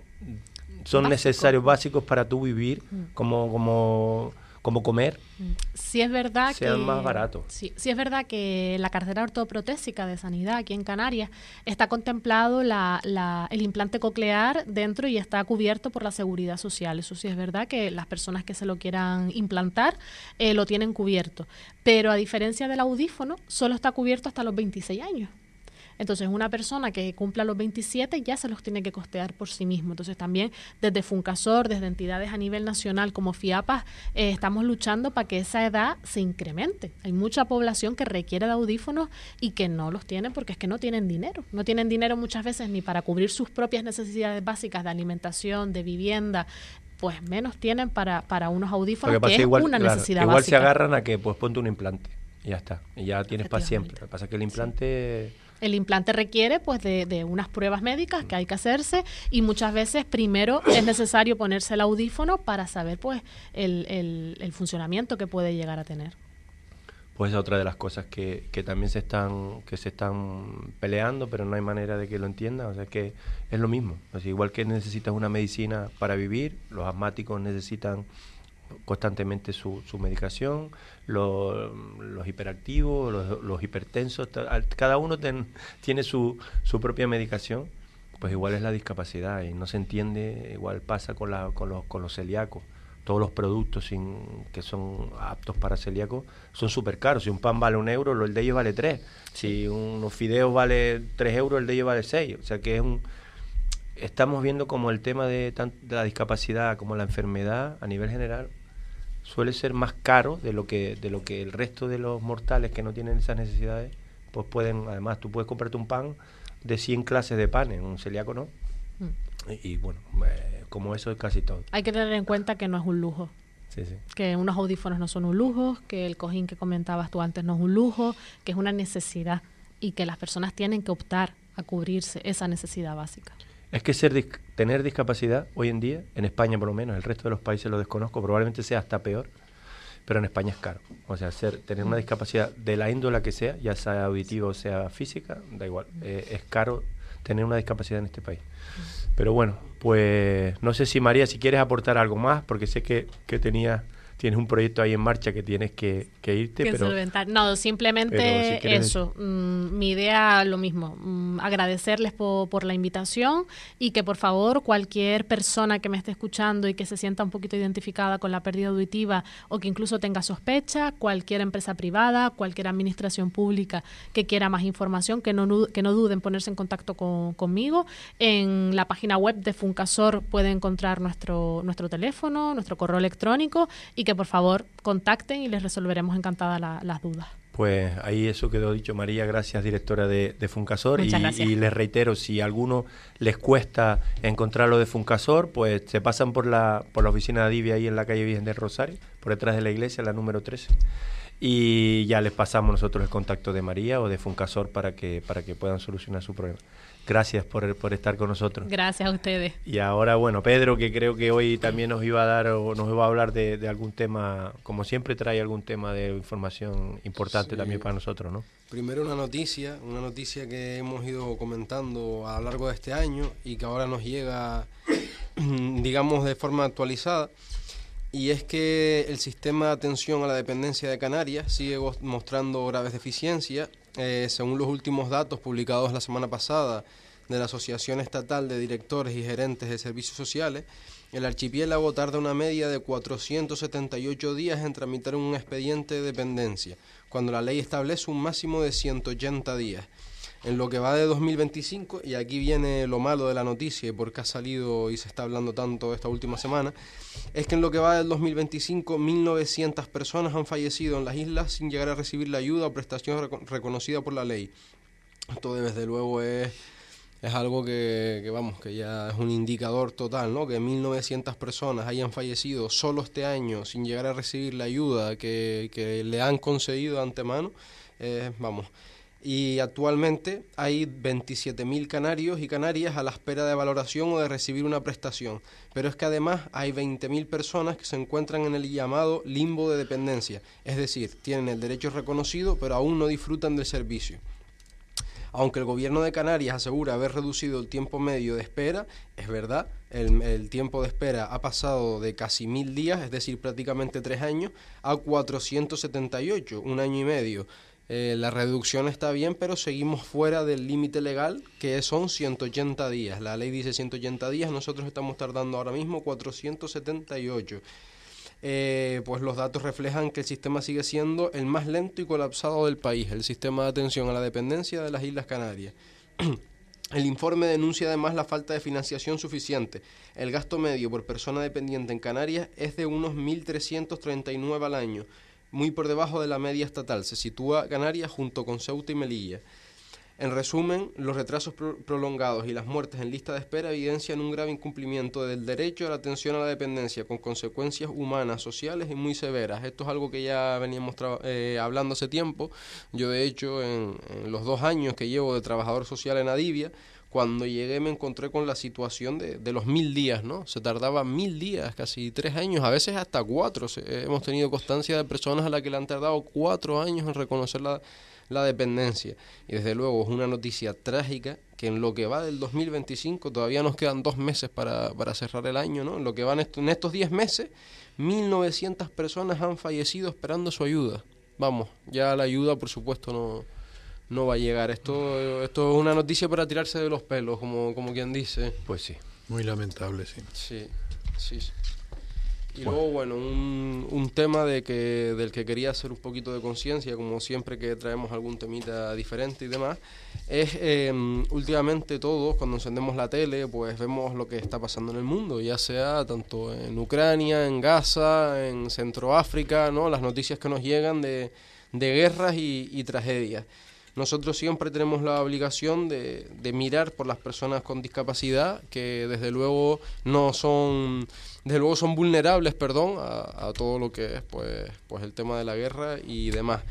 son Básico. necesarios, básicos para tú vivir, mm. como, como, como comer, sí es verdad sean que, más baratos. Sí, sí es verdad que la cartera ortoprotésica de Sanidad aquí en Canarias está contemplado la, la, el implante coclear dentro y está cubierto por la Seguridad Social. Eso sí es verdad que las personas que se lo quieran implantar eh, lo tienen cubierto. Pero a diferencia del audífono, solo está cubierto hasta los veintiséis años. Entonces, una persona que cumpla los veintisiete ya se los tiene que costear por sí mismo. Entonces, también desde Funcasor, desde entidades a nivel nacional como FIAPAS, eh, estamos luchando para que esa edad se incremente. Hay mucha población que requiere de audífonos y que no los tiene porque es que no tienen dinero. No tienen dinero muchas veces ni para cubrir sus propias necesidades básicas de alimentación, de vivienda, pues menos tienen para, para unos audífonos, que, que es igual, una claro, necesidad igual básica. Igual se agarran a que pues ponte un implante y ya está. Y ya tienes para siempre. Lo que pasa es que el implante... Sí. El implante requiere pues de, de unas pruebas médicas que hay que hacerse y muchas veces primero es necesario ponerse el audífono para saber pues el, el, el funcionamiento que puede llegar a tener. Pues es otra de las cosas que, que también se están que se están peleando, pero no hay manera de que lo entiendan. O sea, que es lo mismo. O sea, igual que necesitas una medicina para vivir, los asmáticos necesitan constantemente su, su medicación, los, los hiperactivos, los, los hipertensos, cada uno ten, tiene su, su propia medicación, pues igual es la discapacidad y no se entiende, igual pasa con, la, con, los, con los celíacos. Todos los productos sin, que son aptos para celíacos son súper caros. Si un pan vale un euro, el de ellos vale tres. Si unos fideos vale tres euros, el de ellos vale seis. O sea que es un... Estamos viendo como el tema de, de la discapacidad como la enfermedad a nivel general suele ser más caro de lo que de lo que el resto de los mortales que no tienen esas necesidades, pues pueden, además tú puedes comprarte un pan de cien clases de panes, un celíaco no. Mm. Y, y bueno, eh, como eso es casi todo. Hay que tener en cuenta que no es un lujo. Sí, sí. Que unos audífonos no son un lujo, que el cojín que comentabas tú antes no es un lujo, que es una necesidad y que las personas tienen que optar a cubrirse esa necesidad básica. Es que ser tener discapacidad hoy en día, en España por lo menos, el resto de los países lo desconozco, probablemente sea hasta peor, pero en España es caro. O sea, ser, tener una discapacidad de la índole que sea, ya sea auditiva o sea física, da igual, eh, es caro tener una discapacidad en este país. Pero bueno, pues no sé si María, si quieres aportar algo más, porque sé que, que tenías... Tienes un proyecto ahí en marcha que tienes que, que irte, que pero... solventar. No, simplemente si eso. Mm, mi idea, lo mismo. Mm, agradecerles por, por la invitación y que, por favor, cualquier persona que me esté escuchando y que se sienta un poquito identificada con la pérdida auditiva o que incluso tenga sospecha, cualquier empresa privada, cualquier administración pública que quiera más información, que no, que no duden en ponerse en contacto con, conmigo. En la página web de Funcasor puede encontrar nuestro, nuestro teléfono, nuestro correo electrónico y que por favor contacten y les resolveremos encantada la, las dudas. Pues ahí eso quedó dicho. María, gracias, directora de, de Funcasor. Y, y les reitero, si a alguno les cuesta encontrar lo de Funcasor, pues se pasan por la por la oficina de Adivia ahí en la calle Virgen del Rosario, por detrás de la iglesia, la número trece. Y ya les pasamos nosotros el contacto de María o de Funcasor para que para que puedan solucionar su problema. Gracias por, por estar con nosotros. Gracias a ustedes. Y ahora, bueno, Pedro, que creo que hoy también nos iba a dar o nos iba a hablar de, de algún tema, como siempre trae algún tema de información importante, sí, también para nosotros, ¿no? Primero una noticia, una noticia que hemos ido comentando a lo largo de este año y que ahora nos llega, digamos, de forma actualizada. Y es que el sistema de atención a la dependencia de Canarias sigue mostrando graves deficiencias. Eh, según los últimos datos publicados la semana pasada de la Asociación Estatal de Directores y Gerentes de Servicios Sociales, el archipiélago tarda una media de cuatrocientos setenta y ocho días en tramitar un expediente de dependencia, cuando la ley establece un máximo de ciento ochenta días. En lo que va de dos mil veinticinco, y aquí viene lo malo de la noticia y por qué ha salido y se está hablando tanto esta última semana, es que en lo que va del dos mil veinticinco, mil novecientas personas han fallecido en las islas sin llegar a recibir la ayuda o prestación reco- reconocida por la ley. Esto desde luego es, es algo que, que, vamos, que ya es un indicador total, ¿no? Que mil novecientas personas hayan fallecido solo este año sin llegar a recibir la ayuda que, que le han concedido de antemano, eh, vamos. Y actualmente hay veintisiete mil canarios y canarias a la espera de valoración o de recibir una prestación. Pero es que además hay veinte mil personas que se encuentran en el llamado limbo de dependencia. Es decir, tienen el derecho reconocido, pero aún no disfrutan del servicio. Aunque el gobierno de Canarias asegura haber reducido el tiempo medio de espera, es verdad, el, el tiempo de espera ha pasado de casi mil días, es decir, prácticamente tres años, a cuatrocientos setenta y ocho, un año y medio. Eh, la reducción está bien, pero seguimos fuera del límite legal, que son ciento ochenta días. La ley dice ciento ochenta días, nosotros estamos tardando ahora mismo cuatrocientos setenta y ocho. Eh, pues los datos reflejan que el sistema sigue siendo el más lento y colapsado del país, el sistema de atención a la dependencia de las Islas Canarias. El informe denuncia además la falta de financiación suficiente. El gasto medio por persona dependiente en Canarias es de unos mil trescientos treinta y nueve al año, muy por debajo de la media estatal. Se sitúa Canarias junto con Ceuta y Melilla. En resumen, los retrasos pro prolongados y las muertes en lista de espera evidencian un grave incumplimiento del derecho a la atención a la dependencia, con consecuencias humanas, sociales y muy severas. Esto es algo que ya veníamos eh, hablando hace tiempo. Yo, de hecho, en, en los dos años que llevo de trabajador social en Adivia, cuando llegué me encontré con la situación de, de los mil días, ¿no? Se tardaba mil días, casi tres años, a veces hasta cuatro. Se, hemos tenido constancia de personas a las que le han tardado cuatro años en reconocer la la dependencia. Y desde luego es una noticia trágica que en lo que va del dos mil veinticinco todavía nos quedan dos meses para, para cerrar el año, ¿no? En lo que van est en estos diez meses, mil novecientas personas han fallecido esperando su ayuda. Vamos, ya la ayuda por supuesto no, no va a llegar. Esto, esto es una noticia para tirarse de los pelos, como, como quien dice. Pues sí. Muy lamentable, sí. Sí, sí, sí. Y bueno. Luego, bueno, un, un tema de que, del que quería hacer un poquito de conciencia, como siempre que traemos algún temita diferente y demás, es eh, últimamente todos, cuando encendemos la tele, pues vemos lo que está pasando en el mundo, ya sea tanto en Ucrania, en Gaza, en Centroáfrica, ¿no? Las noticias que nos llegan de, de guerras y, y tragedias. Nosotros siempre tenemos la obligación de, de mirar por las personas con discapacidad, que desde luego no son, desde luego son vulnerables, perdón, a, a todo lo que es pues, pues el tema de la guerra y demás.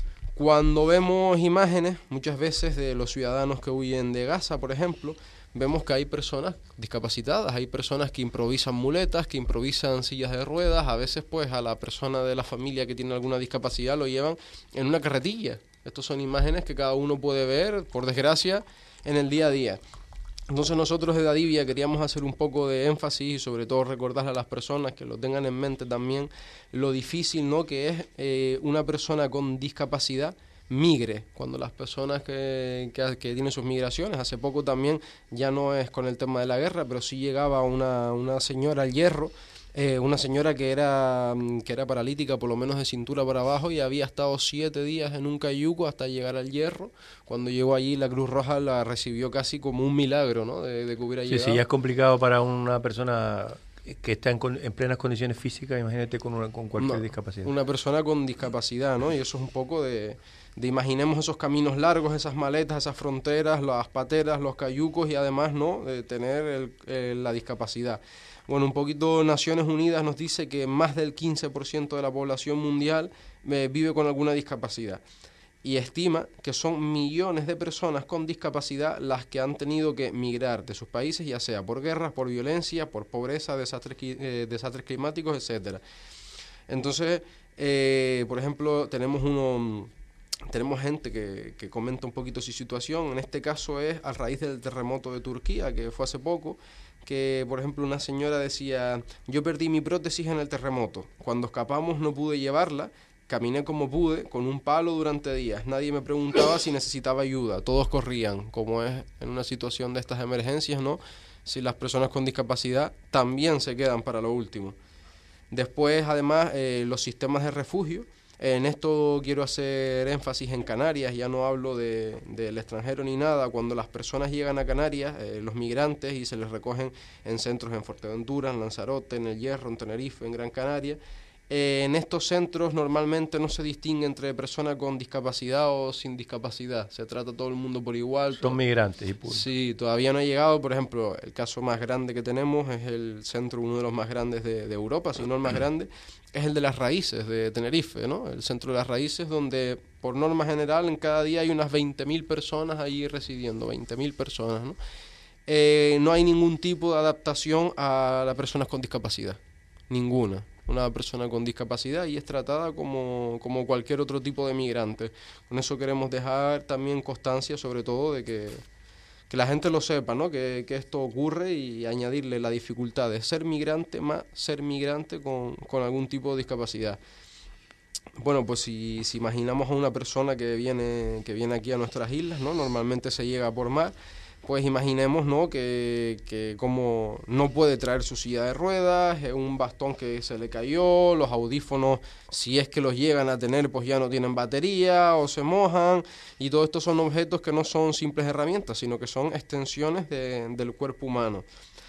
Cuando vemos imágenes, muchas veces de los ciudadanos que huyen de Gaza, por ejemplo, vemos que hay personas discapacitadas, hay personas que improvisan muletas, que improvisan sillas de ruedas, a veces pues a la persona de la familia que tiene alguna discapacidad lo llevan en una carretilla. Estas son imágenes que cada uno puede ver, por desgracia, en el día a día. Entonces nosotros desde Adivia queríamos hacer un poco de énfasis y sobre todo recordarle a las personas que lo tengan en mente también lo difícil, ¿no?, que es eh, una persona con discapacidad migre, cuando las personas que, que, que tienen sus migraciones, hace poco también, ya no es con el tema de la guerra, pero sí llegaba una, una señora al Hierro, Eh, una señora que era que era paralítica por lo menos de cintura para abajo y había estado siete días en un cayuco hasta llegar al Hierro. Cuando llegó allí la Cruz Roja la recibió casi como un milagro, ¿no?, de, de que hubiera sí, llegado. Sí, ya es complicado para una persona que está en, en plenas condiciones físicas, imagínate con, una, con cualquier una, discapacidad. Una persona con discapacidad, ¿no? Y eso es un poco de, de imaginemos esos caminos largos, esas maletas, esas fronteras, las pateras, los cayucos y además, ¿no?, de tener el, el, la discapacidad. Bueno, un poquito Naciones Unidas nos dice que más del quince por ciento de la población mundial eh, vive con alguna discapacidad y estima que son millones de personas con discapacidad las que han tenido que migrar de sus países, ya sea por guerras, por violencia, por pobreza, desastres, eh, desastres climáticos, etcétera. Entonces, eh, por ejemplo, tenemos uno... Tenemos gente que, que comenta un poquito su situación. En este caso es a raíz del terremoto de Turquía, que fue hace poco, que por ejemplo una señora decía: yo perdí mi prótesis en el terremoto, cuando escapamos no pude llevarla, caminé como pude, con un palo durante días, nadie me preguntaba si necesitaba ayuda, todos corrían, como es en una situación de estas emergencias, ¿no? Si las personas con discapacidad también se quedan para lo último. Después, además, eh, los sistemas de refugio. En esto quiero hacer énfasis en Canarias, ya no hablo de, del extranjero ni nada. Cuando las personas llegan a Canarias, eh, los migrantes, y se les recogen en centros en Fuerteventura, en Lanzarote, en El Hierro, en Tenerife, en Gran Canaria, Eh, en estos centros normalmente no se distingue entre personas con discapacidad o sin discapacidad. Se trata a todo el mundo por igual. Son todo. migrantes y punto. Sí, todavía no ha llegado. Por ejemplo, el caso más grande que tenemos es el centro, uno de los más grandes de, de Europa, si no el más grande, es el de Las Raíces, de Tenerife, ¿no? El centro de Las Raíces, donde por norma general en cada día hay unas veinte mil personas allí residiendo, veinte mil personas, ¿no? Eh, no hay ningún tipo de adaptación a las personas con discapacidad, ninguna. Una persona con discapacidad y es tratada como, como cualquier otro tipo de migrante. Con eso queremos dejar también constancia, sobre todo, de que, que la gente lo sepa, ¿no? Que, que esto ocurre y añadirle la dificultad de ser migrante más ser migrante con, con algún tipo de discapacidad. Bueno, pues si, si imaginamos a una persona que viene, que viene aquí a nuestras islas, ¿no? Normalmente se llega por mar. Pues imaginemos, ¿no? que, que como no puede traer su silla de ruedas, un bastón que se le cayó, los audífonos, si es que los llegan a tener, pues ya no tienen batería o se mojan, y todo esto son objetos que no son simples herramientas, sino que son extensiones de, del cuerpo humano.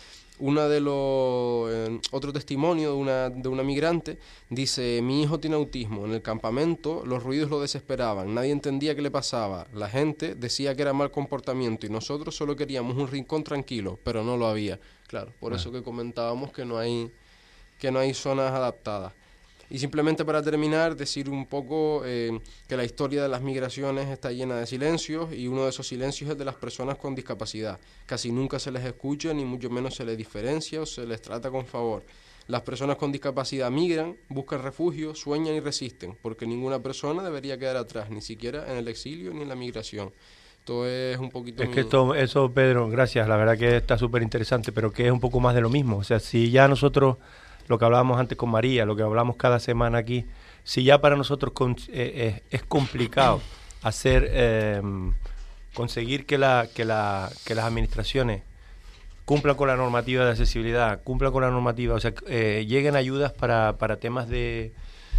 Una de los eh, otro testimonio de una, de una migrante dice: mi hijo tiene autismo, en el campamento los ruidos lo desesperaban, nadie entendía qué le pasaba, la gente decía que era mal comportamiento y nosotros solo queríamos un rincón tranquilo, pero no lo había. Claro, por ah. eso que comentábamos que no hay que no hay zonas adaptadas. Y simplemente para terminar, decir un poco eh, que la historia de las migraciones está llena de silencios, y uno de esos silencios es de las personas con discapacidad. Casi nunca se les escucha, ni mucho menos se les diferencia o se les trata con favor. Las personas con discapacidad migran, buscan refugio, sueñan y resisten, porque ninguna persona debería quedar atrás, ni siquiera en el exilio ni en la migración. Esto es un poquito... Es mi... que esto, eso, Pedro, gracias, la verdad que está súper interesante, pero que es un poco más de lo mismo. O sea, si ya nosotros... lo que hablábamos antes con María, lo que hablamos cada semana aquí, si ya para nosotros con, eh, eh, es complicado hacer eh, conseguir que, la, que, la, que las administraciones cumplan con la normativa de accesibilidad, cumplan con la normativa, o sea, eh, lleguen ayudas para, para temas de,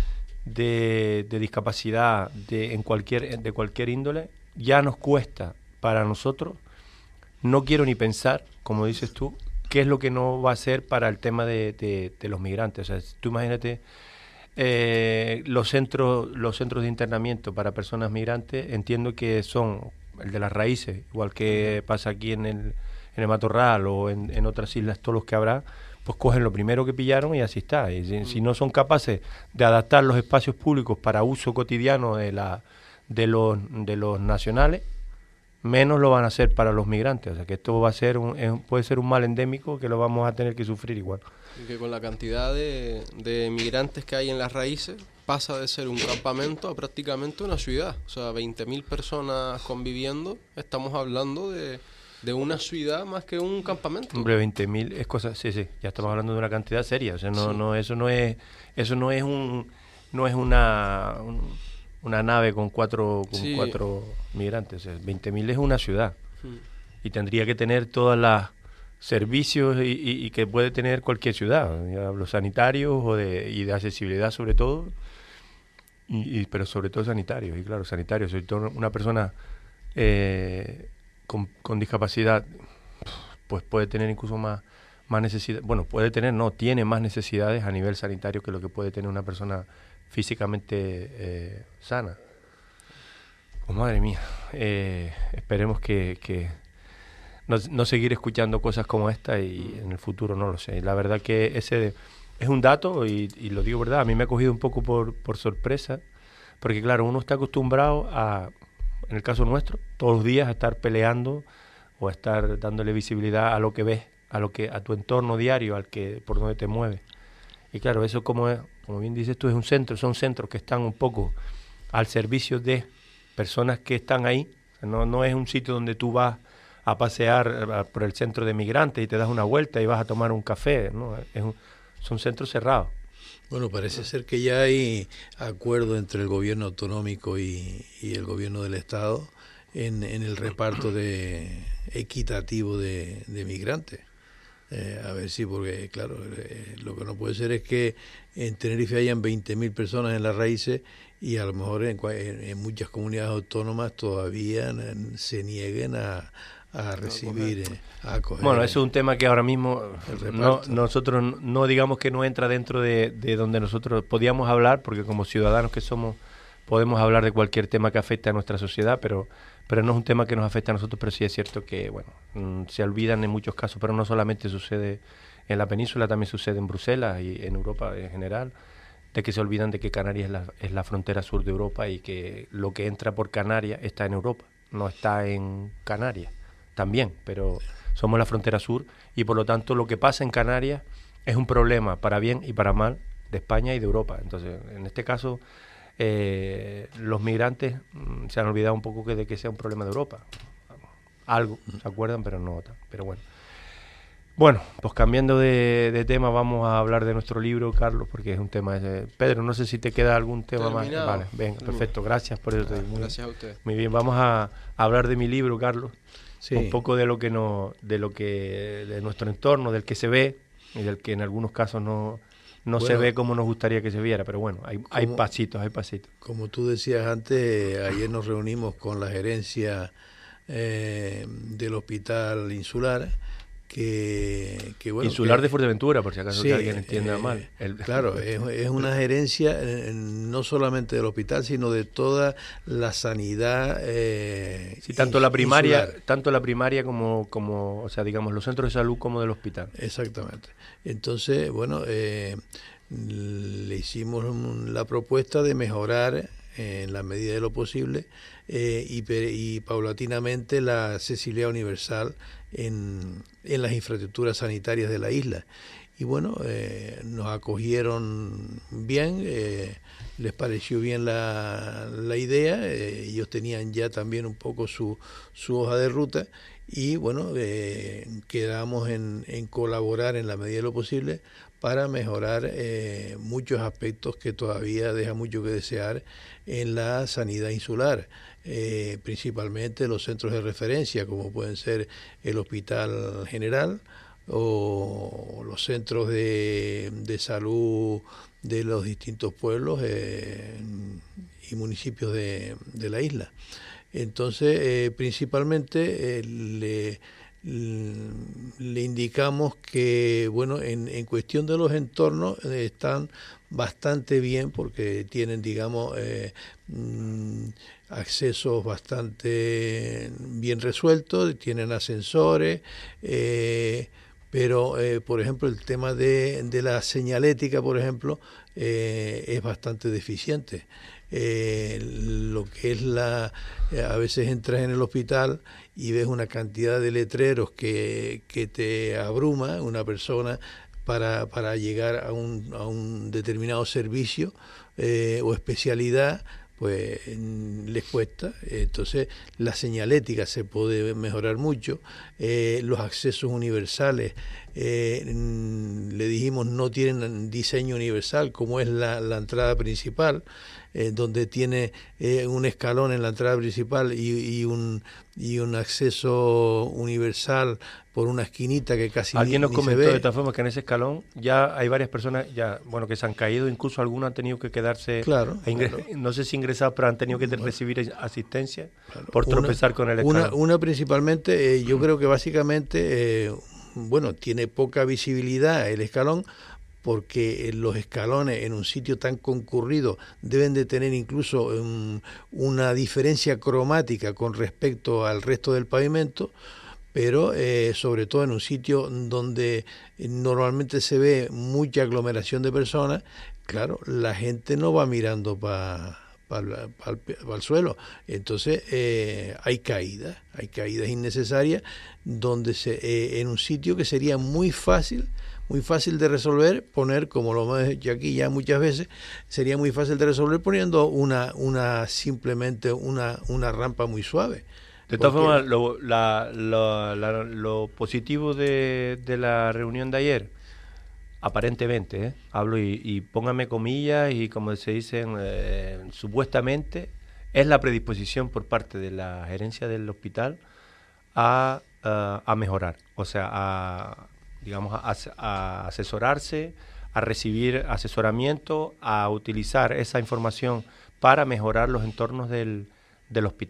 de, de discapacidad de, en cualquier, de cualquier índole, ya nos cuesta para nosotros. No quiero ni pensar, como dices tú, qué es lo que no va a ser para el tema de, de, de los migrantes. O sea, tú imagínate eh, los centros los centros de internamiento para personas migrantes, entiendo que son el de Las Raíces, igual que pasa aquí en el, en el Matorral o en, en otras islas, todos los que habrá, pues cogen lo primero que pillaron y así está. Y si, si no son capaces de adaptar los espacios públicos para uso cotidiano de, la, de, los, de los nacionales, menos lo van a hacer para los migrantes. O sea que esto va a ser un, es, puede ser un mal endémico que lo vamos a tener que sufrir igual. Y que con la cantidad de, de migrantes que hay en Las Raíces pasa de ser un campamento a prácticamente una ciudad. O sea, veinte mil personas conviviendo, estamos hablando de, de una ciudad más que un campamento. Hombre, veinte mil es cosa, sí, sí, ya estamos hablando de una cantidad seria. O sea, no, sí. no, eso no es, eso no es un, no es una, un, una nave con cuatro, con sí. cuatro migrantes. O sea, veinte mil es una ciudad. Sí. Y tendría que tener todas las servicios y, y, y que puede tener cualquier ciudad, los sanitarios o de, y de accesibilidad sobre todo, y, y, pero sobre todo sanitarios, y claro, sanitarios, sobre todo una persona eh, con, con discapacidad, pues puede tener incluso más, más necesidad, bueno, puede tener, no, tiene más necesidades a nivel sanitario que lo que puede tener una persona físicamente eh, sana. Pues madre mía, eh, esperemos que... que No, no seguir escuchando cosas como esta y en el futuro no lo sé. La verdad que ese es un dato y, y lo digo verdad, a mí me ha cogido un poco por, por sorpresa, porque claro, uno está acostumbrado a, en el caso nuestro, todos los días a estar peleando o a estar dándole visibilidad a lo que ves, a lo que a tu entorno diario, al que por donde te mueves. Y claro, eso como es, como bien dices tú, es un centro, son centros que están un poco al servicio de personas que están ahí. O sea, no, no es un sitio donde tú vas a pasear por el centro de migrantes y te das una vuelta y vas a tomar un café, ¿no? Es un, son centros cerrados. Bueno, parece ser que ya hay acuerdo entre el gobierno autonómico y, y el gobierno del Estado en, en el reparto de equitativo de, de migrantes. Eh, a ver si, porque claro, eh, lo que no puede ser es que en Tenerife hayan veinte mil personas en Las Raíces y a lo mejor en, en, en muchas comunidades autónomas todavía se nieguen a a recibir, eh, a acoger. Bueno, eso es un tema que ahora mismo no, nosotros no, no digamos que no entra dentro de, de donde nosotros podíamos hablar, porque como ciudadanos que somos podemos hablar de cualquier tema que afecte a nuestra sociedad, pero pero no es un tema que nos afecte a nosotros, pero sí es cierto que, bueno, se olvidan en muchos casos, pero no solamente sucede en la península, también sucede en Bruselas y en Europa en general, de que se olvidan de que Canarias es la, es la frontera sur de Europa y que lo que entra por Canarias está en Europa, no está en Canarias, también, pero somos la frontera sur y por lo tanto lo que pasa en Canarias es un problema para bien y para mal de España y de Europa. Entonces, en este caso, eh, los migrantes mm, se han olvidado un poco que de que sea un problema de Europa. Algo, ¿se acuerdan? Pero no, pero bueno. Bueno, pues cambiando de, de tema, vamos a hablar de nuestro libro, Carlos, porque es un tema... Ese. Pedro, no sé si te queda algún tema Terminado. más. Vale, venga, perfecto, gracias por eso. Ah, muy, gracias a usted. Muy bien, vamos a, a hablar de mi libro, Carlos. Sí. Un poco de lo que no, de lo que, de nuestro entorno, del que se ve y del que en algunos casos no, no bueno, se ve como nos gustaría que se viera, pero bueno, hay, como, hay pasitos, hay pasitos. Como tú decías antes, ayer nos reunimos con la gerencia eh, del Hospital Insular. Que, que bueno, Insular que, de Fuerteventura, por si acaso sí, que alguien entienda eh, mal. El, claro, es, es una gerencia eh, no solamente del hospital, sino de toda la sanidad. Eh, sí, tanto la primaria, insular. tanto la primaria como, como, o sea, digamos, los centros de salud como del hospital. Exactamente. Entonces, bueno, eh, le hicimos la propuesta de mejorar en la medida de lo posible eh, y, y paulatinamente la accesibilidad universal en, en las infraestructuras sanitarias de la isla. Y bueno, eh, nos acogieron bien, eh, les pareció bien la, la idea, eh, ellos tenían ya también un poco su, su hoja de ruta y bueno, eh, quedamos en, en colaborar en la medida de lo posible para mejorar eh, muchos aspectos que todavía deja mucho que desear en la sanidad insular, eh, principalmente los centros de referencia, como pueden ser el Hospital General o los centros de, de salud de los distintos pueblos eh, y municipios de, de la isla. Entonces, eh, principalmente eh, le... le indicamos que bueno en, en cuestión de los entornos eh, están bastante bien porque tienen digamos eh, mm, accesos bastante bien resueltos, tienen ascensores, eh, pero eh, por ejemplo el tema de, de la señalética por ejemplo eh, es bastante deficiente. Eh, lo que es la eh, a veces entras en el hospital y ves una cantidad de letreros que, que te abruma una persona para, para llegar a un, a un determinado servicio eh, o especialidad, pues les cuesta. Entonces la señalética se puede mejorar mucho, eh, los accesos universales eh, le dijimos no tienen diseño universal como es la, la entrada principal, eh, donde tiene eh, un escalón en la entrada principal y, y un y un acceso universal por una esquinita que casi alguien ni, nos ni comentó se ve. De esta forma que en ese escalón ya hay varias personas ya bueno que se han caído, incluso algunos han tenido que quedarse claro, ingres, claro. no sé si ingresados, pero han tenido que bueno, recibir asistencia claro. por tropezar una, con el escalón. Una, una principalmente, eh, yo creo que básicamente, eh, bueno, tiene poca visibilidad el escalón, porque los escalones en un sitio tan concurrido deben de tener incluso um, una diferencia cromática con respecto al resto del pavimento, pero eh, sobre todo en un sitio donde normalmente se ve mucha aglomeración de personas, claro, la gente no va mirando para para pa, pa el suelo, entonces eh, hay caídas, hay caídas innecesarias donde se eh, en un sitio que sería muy fácil muy fácil de resolver, poner, como lo hemos hecho aquí ya muchas veces, sería muy fácil de resolver poniendo una una simplemente una, una rampa muy suave. De todas formas, lo, la, lo, la, lo positivo de, de la reunión de ayer, aparentemente, ¿eh? hablo y, y póngame comillas y como se dice, eh, supuestamente, es la predisposición por parte de la gerencia del hospital a, a, a mejorar, o sea, a... digamos, a, a asesorarse, a recibir asesoramiento, a utilizar esa información para mejorar los entornos del, del hospital.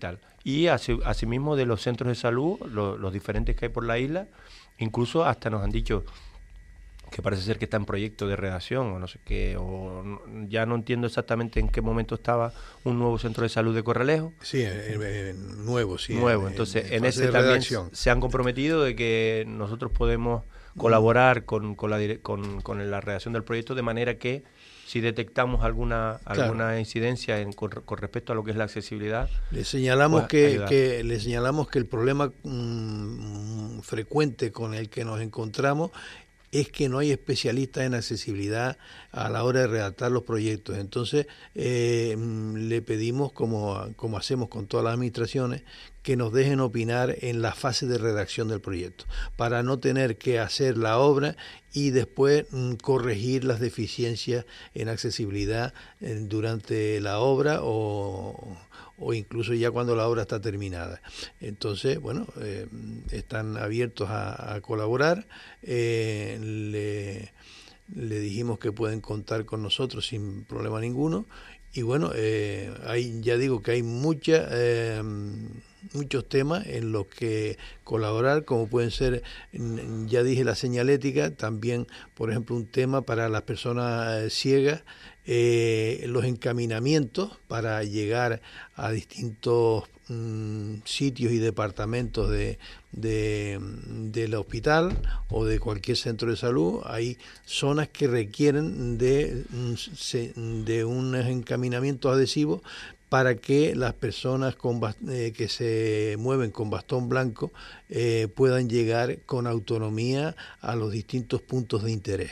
y así, asimismo de los centros de salud, lo, los diferentes que hay por la isla, incluso hasta nos han dicho que parece ser que está en proyecto de redacción o no sé qué, o no, ya no entiendo exactamente en qué momento estaba un nuevo centro de salud de Corralejo. Sí, eh, eh, nuevo, sí. Nuevo, en, entonces en, en, en ese también redacción. Se han comprometido de que nosotros podemos colaborar con, con, la, con, con la redacción del proyecto, de manera que si detectamos alguna alguna claro. incidencia en, con, con respecto a lo que es la accesibilidad, le señalamos pues, que, que le señalamos que el problema mmm, frecuente con el que nos encontramos es que no hay especialistas en accesibilidad a la hora de redactar los proyectos. Entonces, eh, le pedimos, como, como hacemos con todas las administraciones, que nos dejen opinar en la fase de redacción del proyecto, para no tener que hacer la obra y después mm, corregir las deficiencias en accesibilidad eh, durante la obra o, o incluso ya cuando la obra está terminada. Entonces, bueno, eh, están abiertos a, a colaborar. Eh, le, le dijimos que pueden contar con nosotros sin problema ninguno. Y bueno, eh, hay, ya digo que hay mucha, eh, muchos temas en los que colaborar, como pueden ser, ya dije, la señalética, también, por ejemplo, un tema para las personas ciegas, eh, los encaminamientos para llegar a distintos mm, sitios y departamentos de, de, del hospital o de cualquier centro de salud. Hay zonas que requieren de, de unos encaminamientos adhesivos para que las personas con, eh, que se mueven con bastón blanco eh, puedan llegar con autonomía a los distintos puntos de interés.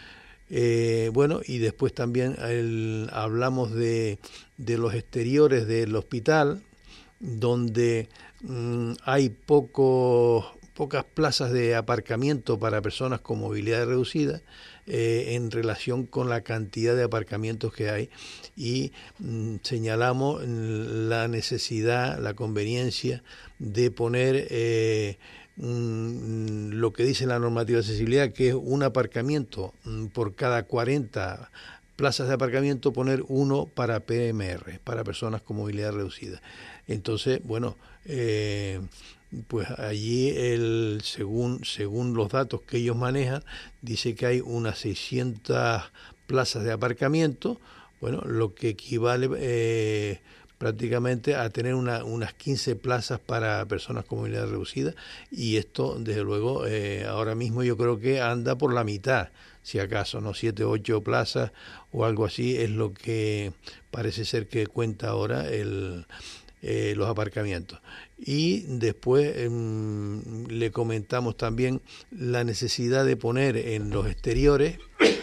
Eh, bueno, y después también el, hablamos de, de los exteriores del hospital, donde mmm, hay pocos, pocas plazas de aparcamiento para personas con movilidad reducida eh, en relación con la cantidad de aparcamientos que hay, y mmm, señalamos la necesidad, la conveniencia de poner eh, Mm, lo que dice la normativa de accesibilidad, que es un aparcamiento mm, por cada cuarenta plazas de aparcamiento, poner uno para P M R, para personas con movilidad reducida. Entonces, bueno, eh, pues allí, el según, según los datos que ellos manejan, dice que hay unas seiscientas plazas de aparcamiento, bueno, lo que equivale eh, prácticamente a tener una, unas quince plazas para personas con movilidad reducida, y esto, desde luego, eh, ahora mismo yo creo que anda por la mitad, si acaso, ¿no? siete, ocho plazas o algo así es lo que parece ser que cuenta ahora el, eh, los aparcamientos. Y después eh, le comentamos también la necesidad de poner en los exteriores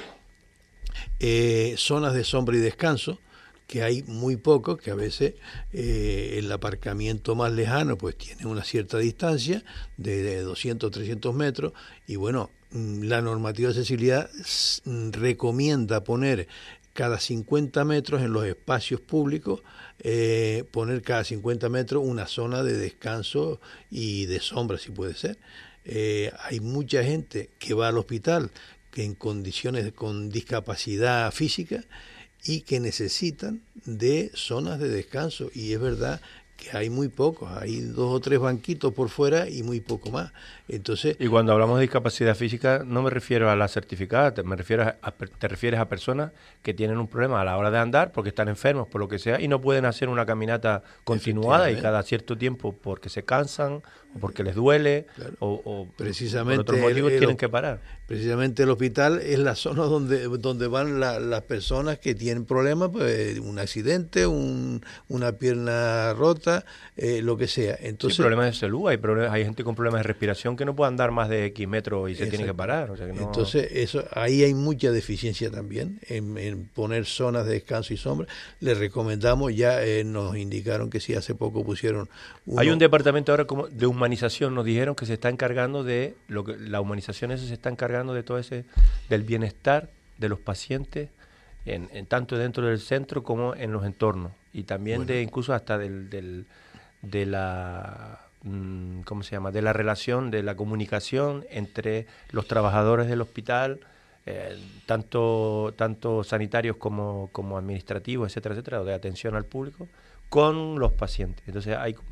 eh, zonas de sombra y descanso, que hay muy pocos, que a veces eh, el aparcamiento más lejano pues tiene una cierta distancia de, de doscientos, trescientos metros, y bueno, la normativa de accesibilidad recomienda poner cada cincuenta metros en los espacios públicos, eh, poner cada cincuenta metros una zona de descanso y de sombra, si puede ser. Eh, hay mucha gente que va al hospital que en condiciones de, con discapacidad física, y que necesitan de zonas de descanso, y es verdad que hay muy pocos, hay dos o tres banquitos por fuera y muy poco más. Entonces, y cuando hablamos de discapacidad física no me refiero a la certificada, te, me refiero a, a, te refieres a personas que tienen un problema a la hora de andar porque están enfermos, por lo que sea, y no pueden hacer una caminata continuada, y cada cierto tiempo porque se cansan o porque les duele, claro, o, o precisamente por otros motivos el, el, tienen que parar. Precisamente el hospital es la zona donde donde van la, las personas que tienen problemas, pues un accidente, un, una pierna rota, eh, lo que sea. Entonces, sí, problemas de salud, hay problemas, hay gente con problemas de respiración que no puede andar más de X metros y se tiene que parar. O sea que no... Entonces, eso, ahí hay mucha deficiencia también en, en poner zonas de descanso y sombra. Les recomendamos, ya eh, nos indicaron que sí, hace poco pusieron uno. Hay un departamento ahora como de humanización, nos dijeron que se está encargando de, lo que la humanización esa se está encargando de todo ese, del bienestar de los pacientes, en, en tanto dentro del centro como en los entornos, y también bueno. de incluso hasta del, del de la ¿cómo se llama? de la relación, de la comunicación entre los trabajadores del hospital, eh, tanto tanto sanitarios como, como administrativos, etcétera, etcétera, o de atención al público, con los pacientes. Entonces hay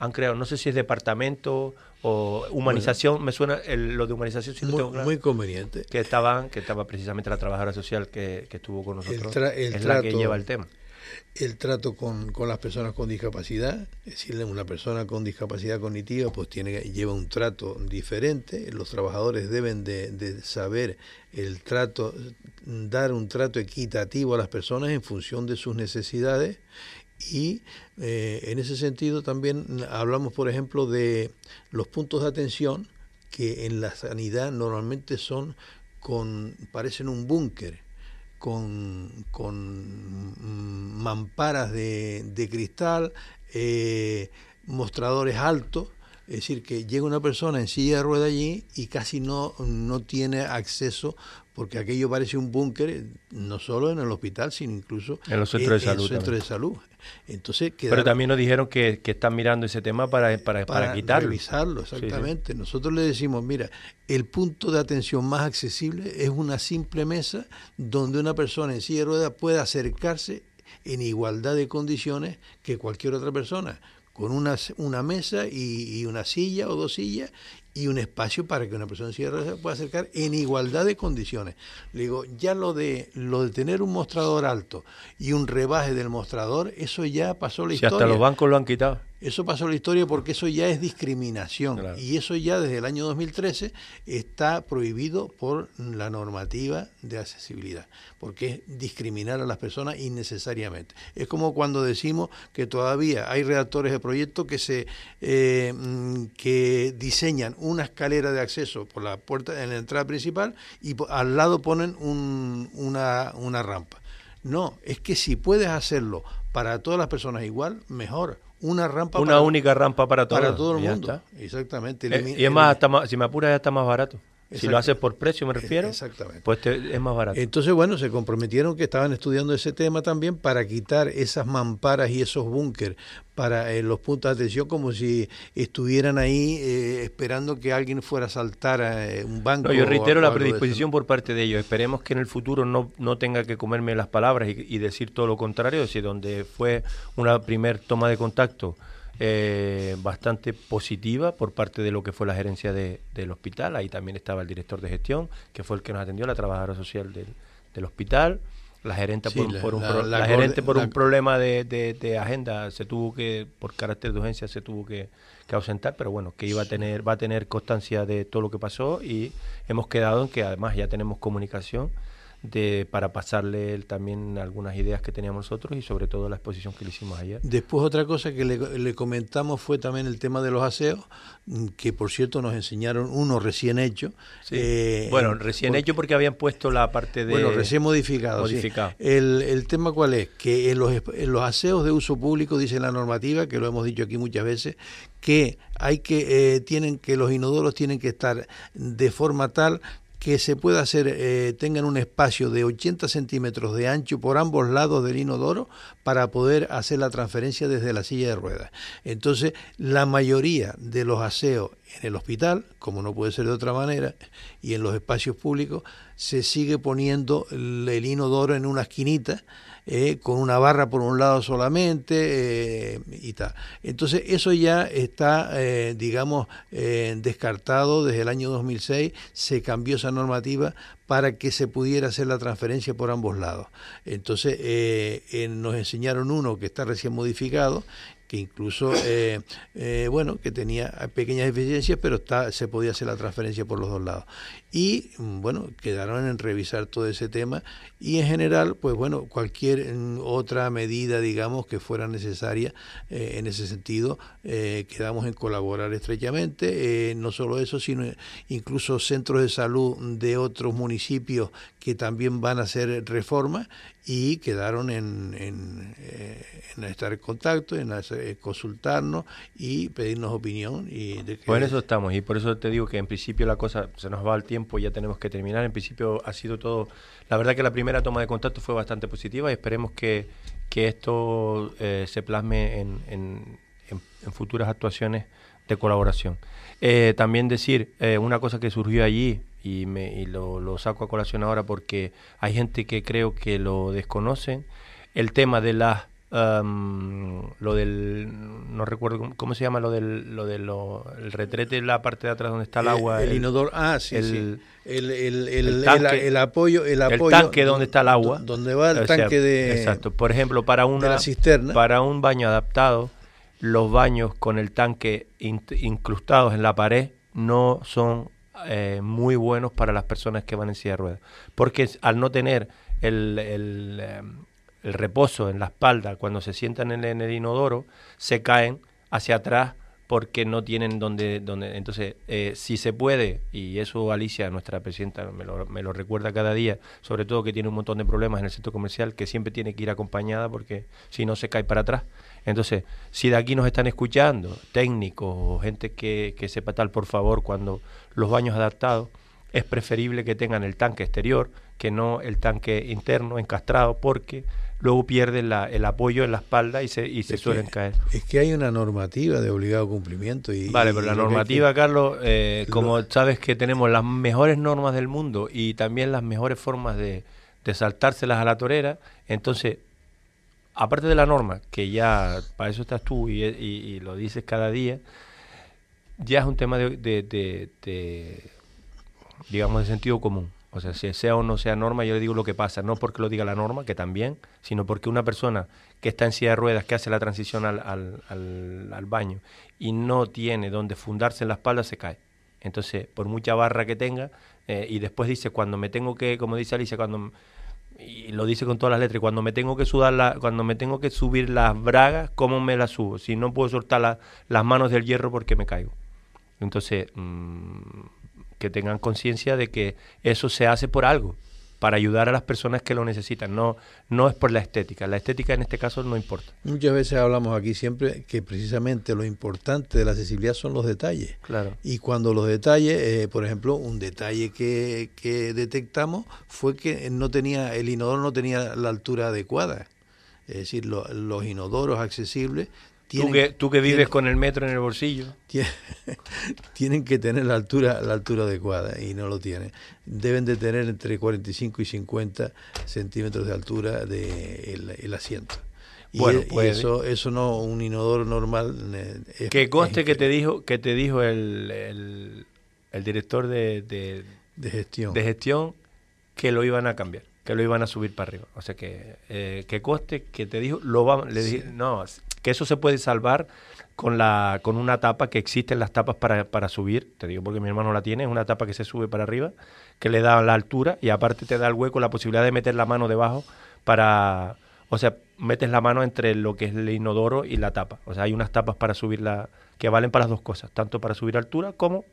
han creado, no sé si es departamento o humanización, bueno, me suena el, lo de humanización, sí, muy, tengo claro, muy conveniente. Que estaban, que estaba precisamente la trabajadora social que, que estuvo con nosotros, el tra, el es trato, la que lleva el tema. El trato con, con las personas con discapacidad, es decir, una persona con discapacidad cognitiva pues tiene lleva un trato diferente, los trabajadores deben de, de saber el trato, dar un trato equitativo a las personas en función de sus necesidades. Y eh, en ese sentido también hablamos, por ejemplo, de los puntos de atención que en la sanidad normalmente son con, parecen un búnker, con, con mamparas de, de cristal, eh, mostradores altos. Es decir, que llega una persona en silla de ruedas allí y casi no, no tiene acceso, porque aquello parece un búnker, no solo en el hospital, sino incluso en los centros en, de salud. En centros de salud. Entonces, pero también nos dijeron que, que están mirando ese tema para, para, para, para quitarlo. revisarlo, exactamente. Sí, sí. Nosotros le decimos, mira, el punto de atención más accesible es una simple mesa donde una persona en silla de ruedas pueda acercarse en igualdad de condiciones que cualquier otra persona, con una, una mesa y, y una silla o dos sillas y un espacio para que una persona en silla de ruedas pueda acercar en igualdad de condiciones. Le digo, ya lo de lo de tener un mostrador alto y un rebaje del mostrador, eso ya pasó la si historia. Hasta los bancos lo han quitado. Eso pasó la historia porque eso ya es discriminación, claro. Y eso ya desde el año dos mil trece está prohibido por la normativa de accesibilidad, porque es discriminar a las personas innecesariamente. Es como cuando decimos que todavía hay redactores de proyectos que se eh, que diseñan una escalera de acceso por la puerta en la entrada principal y al lado ponen un, una, una rampa. No, es que si puedes hacerlo para todas las personas igual, mejor. Una rampa una para, única rampa para todos. Para todo el y mundo. Exactamente. Eh, y es más, hasta más, si me apuras ya está más barato. Si lo haces por precio, me refiero, exactamente. Pues te, es más barato. Entonces, bueno, se comprometieron que estaban estudiando ese tema también para quitar esas mamparas y esos búnker para eh, los puntos de atención, como si estuvieran ahí eh, esperando que alguien fuera a saltar a eh, un banco. No, yo reitero la predisposición por parte de ellos. Esperemos que en el futuro no, no tenga que comerme las palabras y, y decir todo lo contrario, es decir, donde fue una primer toma de contacto Eh, bastante positiva por parte de lo que fue la gerencia de, del hospital. Ahí también estaba el director de gestión, que fue el que nos atendió, la trabajadora social del, del hospital, la gerente sí, por, la, por, un, la, pro, la la gerente por la, un problema de, de, de agenda se tuvo que, por carácter de urgencia se tuvo que, que ausentar, pero bueno, que iba a tener, va a tener constancia de todo lo que pasó y hemos quedado en que además ya tenemos comunicación de para pasarle también algunas ideas que teníamos nosotros y sobre todo la exposición que le hicimos ayer. Después otra cosa que le, le comentamos fue también el tema de los aseos, que por cierto nos enseñaron uno recién hecho. Sí. Eh, bueno, recién por, hecho porque habían puesto la parte de... Bueno, recién modificado. modificado. Sí. El, el tema cuál es, que en los, en los aseos de uso público dice la normativa, que lo hemos dicho aquí muchas veces, que hay que eh, tienen que los inodoros tienen que estar de forma tal que se pueda hacer, eh, tengan un espacio de ochenta centímetros de ancho por ambos lados del inodoro para poder hacer la transferencia desde la silla de ruedas. Entonces, la mayoría de los aseos en el hospital, como no puede ser de otra manera, y en los espacios públicos, se sigue poniendo el, el inodoro en una esquinita, Eh, con una barra por un lado solamente eh, y tal. Entonces eso ya está, eh, digamos, eh, descartado desde el año dos mil seis, se cambió esa normativa para que se pudiera hacer la transferencia por ambos lados. Entonces eh, eh, nos enseñaron uno que está recién modificado, que incluso, eh, eh, bueno, que tenía pequeñas deficiencias, pero está, se podía hacer la transferencia por los dos lados. Y, bueno, quedaron en revisar todo ese tema y en general, pues bueno, cualquier otra medida, digamos, que fuera necesaria eh, en ese sentido, eh, quedamos en colaborar estrechamente, eh, no solo eso, sino incluso centros de salud de otros municipios que también van a hacer reformas y quedaron en, en, eh, en estar en contacto, en hacer, consultarnos y pedirnos opinión. Y de que... Pues en eso estamos y por eso te digo que en principio la cosa se nos va al tiempo, ya tenemos que terminar. En principio ha sido todo, la verdad que la primera toma de contacto fue bastante positiva y esperemos que, que esto eh, se plasme en, en, en, en futuras actuaciones de colaboración. Eh, también decir eh, una cosa que surgió allí y, me, y lo, lo saco a colación ahora porque hay gente que creo que lo desconocen, el tema de las um, lo del, no recuerdo cómo, cómo se llama, lo del, lo del lo, el retrete en la parte de atrás donde está el agua. El, el el, inodoro, ah, sí, el, sí. El, el, el, el, tanque, el, el apoyo, el apoyo. El tanque donde está el agua. Donde va el o tanque sea, de. Exacto. Por ejemplo, para una, de la cisterna. Para un baño adaptado, los baños con el tanque in, incrustados en la pared no son eh, muy buenos para las personas que van en silla de ruedas, porque al no tener el, el, eh, el reposo en la espalda cuando se sientan en el, en el inodoro, se caen hacia atrás porque no tienen donde, donde entonces eh, si se puede, y eso Alicia, nuestra presidenta, me lo, me lo recuerda cada día, sobre todo que tiene un montón de problemas en el centro comercial, que siempre tiene que ir acompañada porque si no se cae para atrás. Entonces, si de aquí nos están escuchando técnicos o gente que, que sepa tal, por favor, cuando los baños adaptados, es preferible que tengan el tanque exterior que no el tanque interno encastrado, porque luego pierden la, el apoyo en la espalda y se, y se suelen que, caer. Es que hay una normativa de obligado cumplimiento. Y, vale, y pero la normativa, que, Carlos, eh, como lo, sabes que tenemos las mejores normas del mundo y también las mejores formas de, de saltárselas a la torera, entonces, aparte de la norma, que ya para eso estás tú y, y, y lo dices cada día, ya es un tema de, de, de, de digamos, de sentido común. O sea, si sea o no sea norma, yo le digo lo que pasa, no porque lo diga la norma, que también, sino porque una persona que está en silla de ruedas, que hace la transición al, al, al, al baño y no tiene donde fundarse en la espalda, se cae. Entonces, por mucha barra que tenga, eh, y después dice, cuando me tengo que, como dice Alicia, cuando, y lo dice con todas las letras, cuando me tengo que sudar la, cuando me tengo que subir las bragas, ¿cómo me las subo? Si no puedo soltar la, las manos del hierro porque me caigo. Entonces, mmm, que tengan conciencia de que eso se hace por algo, para ayudar a las personas que lo necesitan, no, no es por la estética. La estética en este caso no importa. Muchas veces hablamos aquí siempre que precisamente lo importante de la accesibilidad son los detalles. Claro. Y cuando los detalles, eh, por ejemplo, un detalle que, que detectamos fue que no tenía, el inodoro no tenía la altura adecuada. Es decir, lo, los inodoros accesibles Tienen, tú que, tú que vives tienen, con el metro en el bolsillo. Tienen, tienen que tener la altura la altura adecuada y no lo tienen. Deben de tener entre cuarenta y cinco y cincuenta centímetros de altura de el, el asiento. Y, bueno, el, pues, y eso eso no, un inodoro normal. Es, que conste es que te dijo que te dijo el, el, el director de, de, de gestión de gestión que lo iban a cambiar, que lo iban a subir para arriba. O sea que eh, que conste que te dijo lo va, le dije, sí. no que eso se puede salvar con la con una tapa que existen las tapas para, para subir, te digo porque mi hermano la tiene, es una tapa que se sube para arriba, que le da la altura y aparte te da el hueco, la posibilidad de meter la mano debajo para, o sea, metes la mano entre lo que es el inodoro y la tapa. O sea, hay unas tapas para subir la, que valen para las dos cosas, tanto para subir altura como,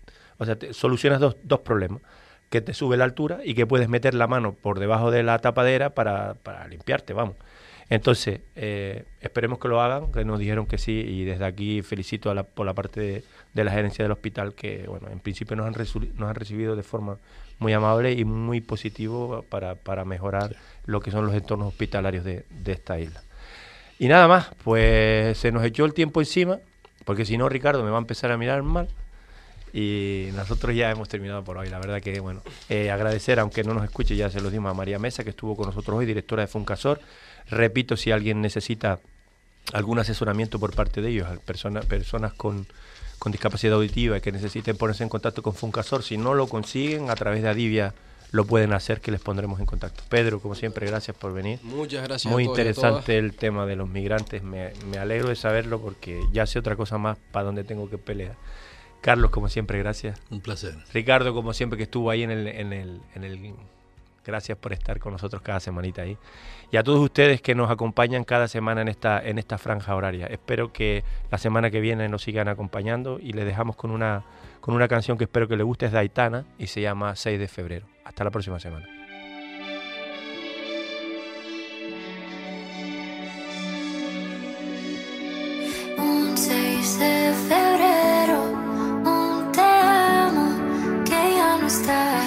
o sea, te solucionas dos, dos problemas, que te sube la altura y que puedes meter la mano por debajo de la tapadera para, para limpiarte, vamos. Entonces, eh, esperemos que lo hagan, que nos dijeron que sí, y desde aquí felicito a la, por la parte de, de la gerencia del hospital, que bueno, en principio nos han, resu- nos han recibido de forma muy amable y muy positivo para, para mejorar lo que son los entornos hospitalarios de, de esta isla. Y nada más, pues se nos echó el tiempo encima, porque si no, Ricardo me va a empezar a mirar mal. Y nosotros ya hemos terminado por hoy. La verdad que, bueno, eh, agradecer, aunque no nos escuche, ya se lo dimos a María Mesa, que estuvo con nosotros hoy, directora de Funcasor. Repito, si alguien necesita algún asesoramiento por parte de ellos, personas personas con, con discapacidad auditiva y que necesiten ponerse en contacto con Funcasor, si no lo consiguen, a través de Adivia lo pueden hacer, que les pondremos en contacto. Pedro, como siempre, gracias por venir. Muchas gracias. Muy a todos interesante el tema de los migrantes. Me, me alegro de saberlo porque ya sé otra cosa más para donde tengo que pelear. Carlos, como siempre, gracias. Un placer. Ricardo, como siempre, que estuvo ahí en el, en el, en el... Gracias por estar con nosotros cada semanita ahí. Y a todos ustedes que nos acompañan cada semana en esta, en esta franja horaria. Espero que la semana que viene nos sigan acompañando y les dejamos con una, con una canción que espero que les guste, es de Aitana y se llama seis de febrero. Hasta la próxima semana. Un seis de febrero, un te amo que ya no está.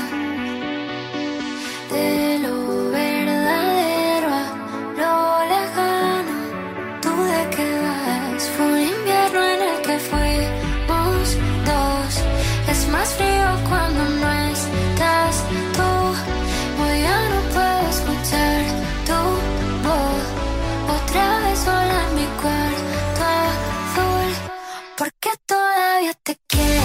De lo verdadero a lo lejano, ¿tú de qué vas? Fue un invierno en el que fuimos dos. Es más frío cuando no estás tú. Hoy ya no puedo escuchar tu voz otra vez. todavía te quiero.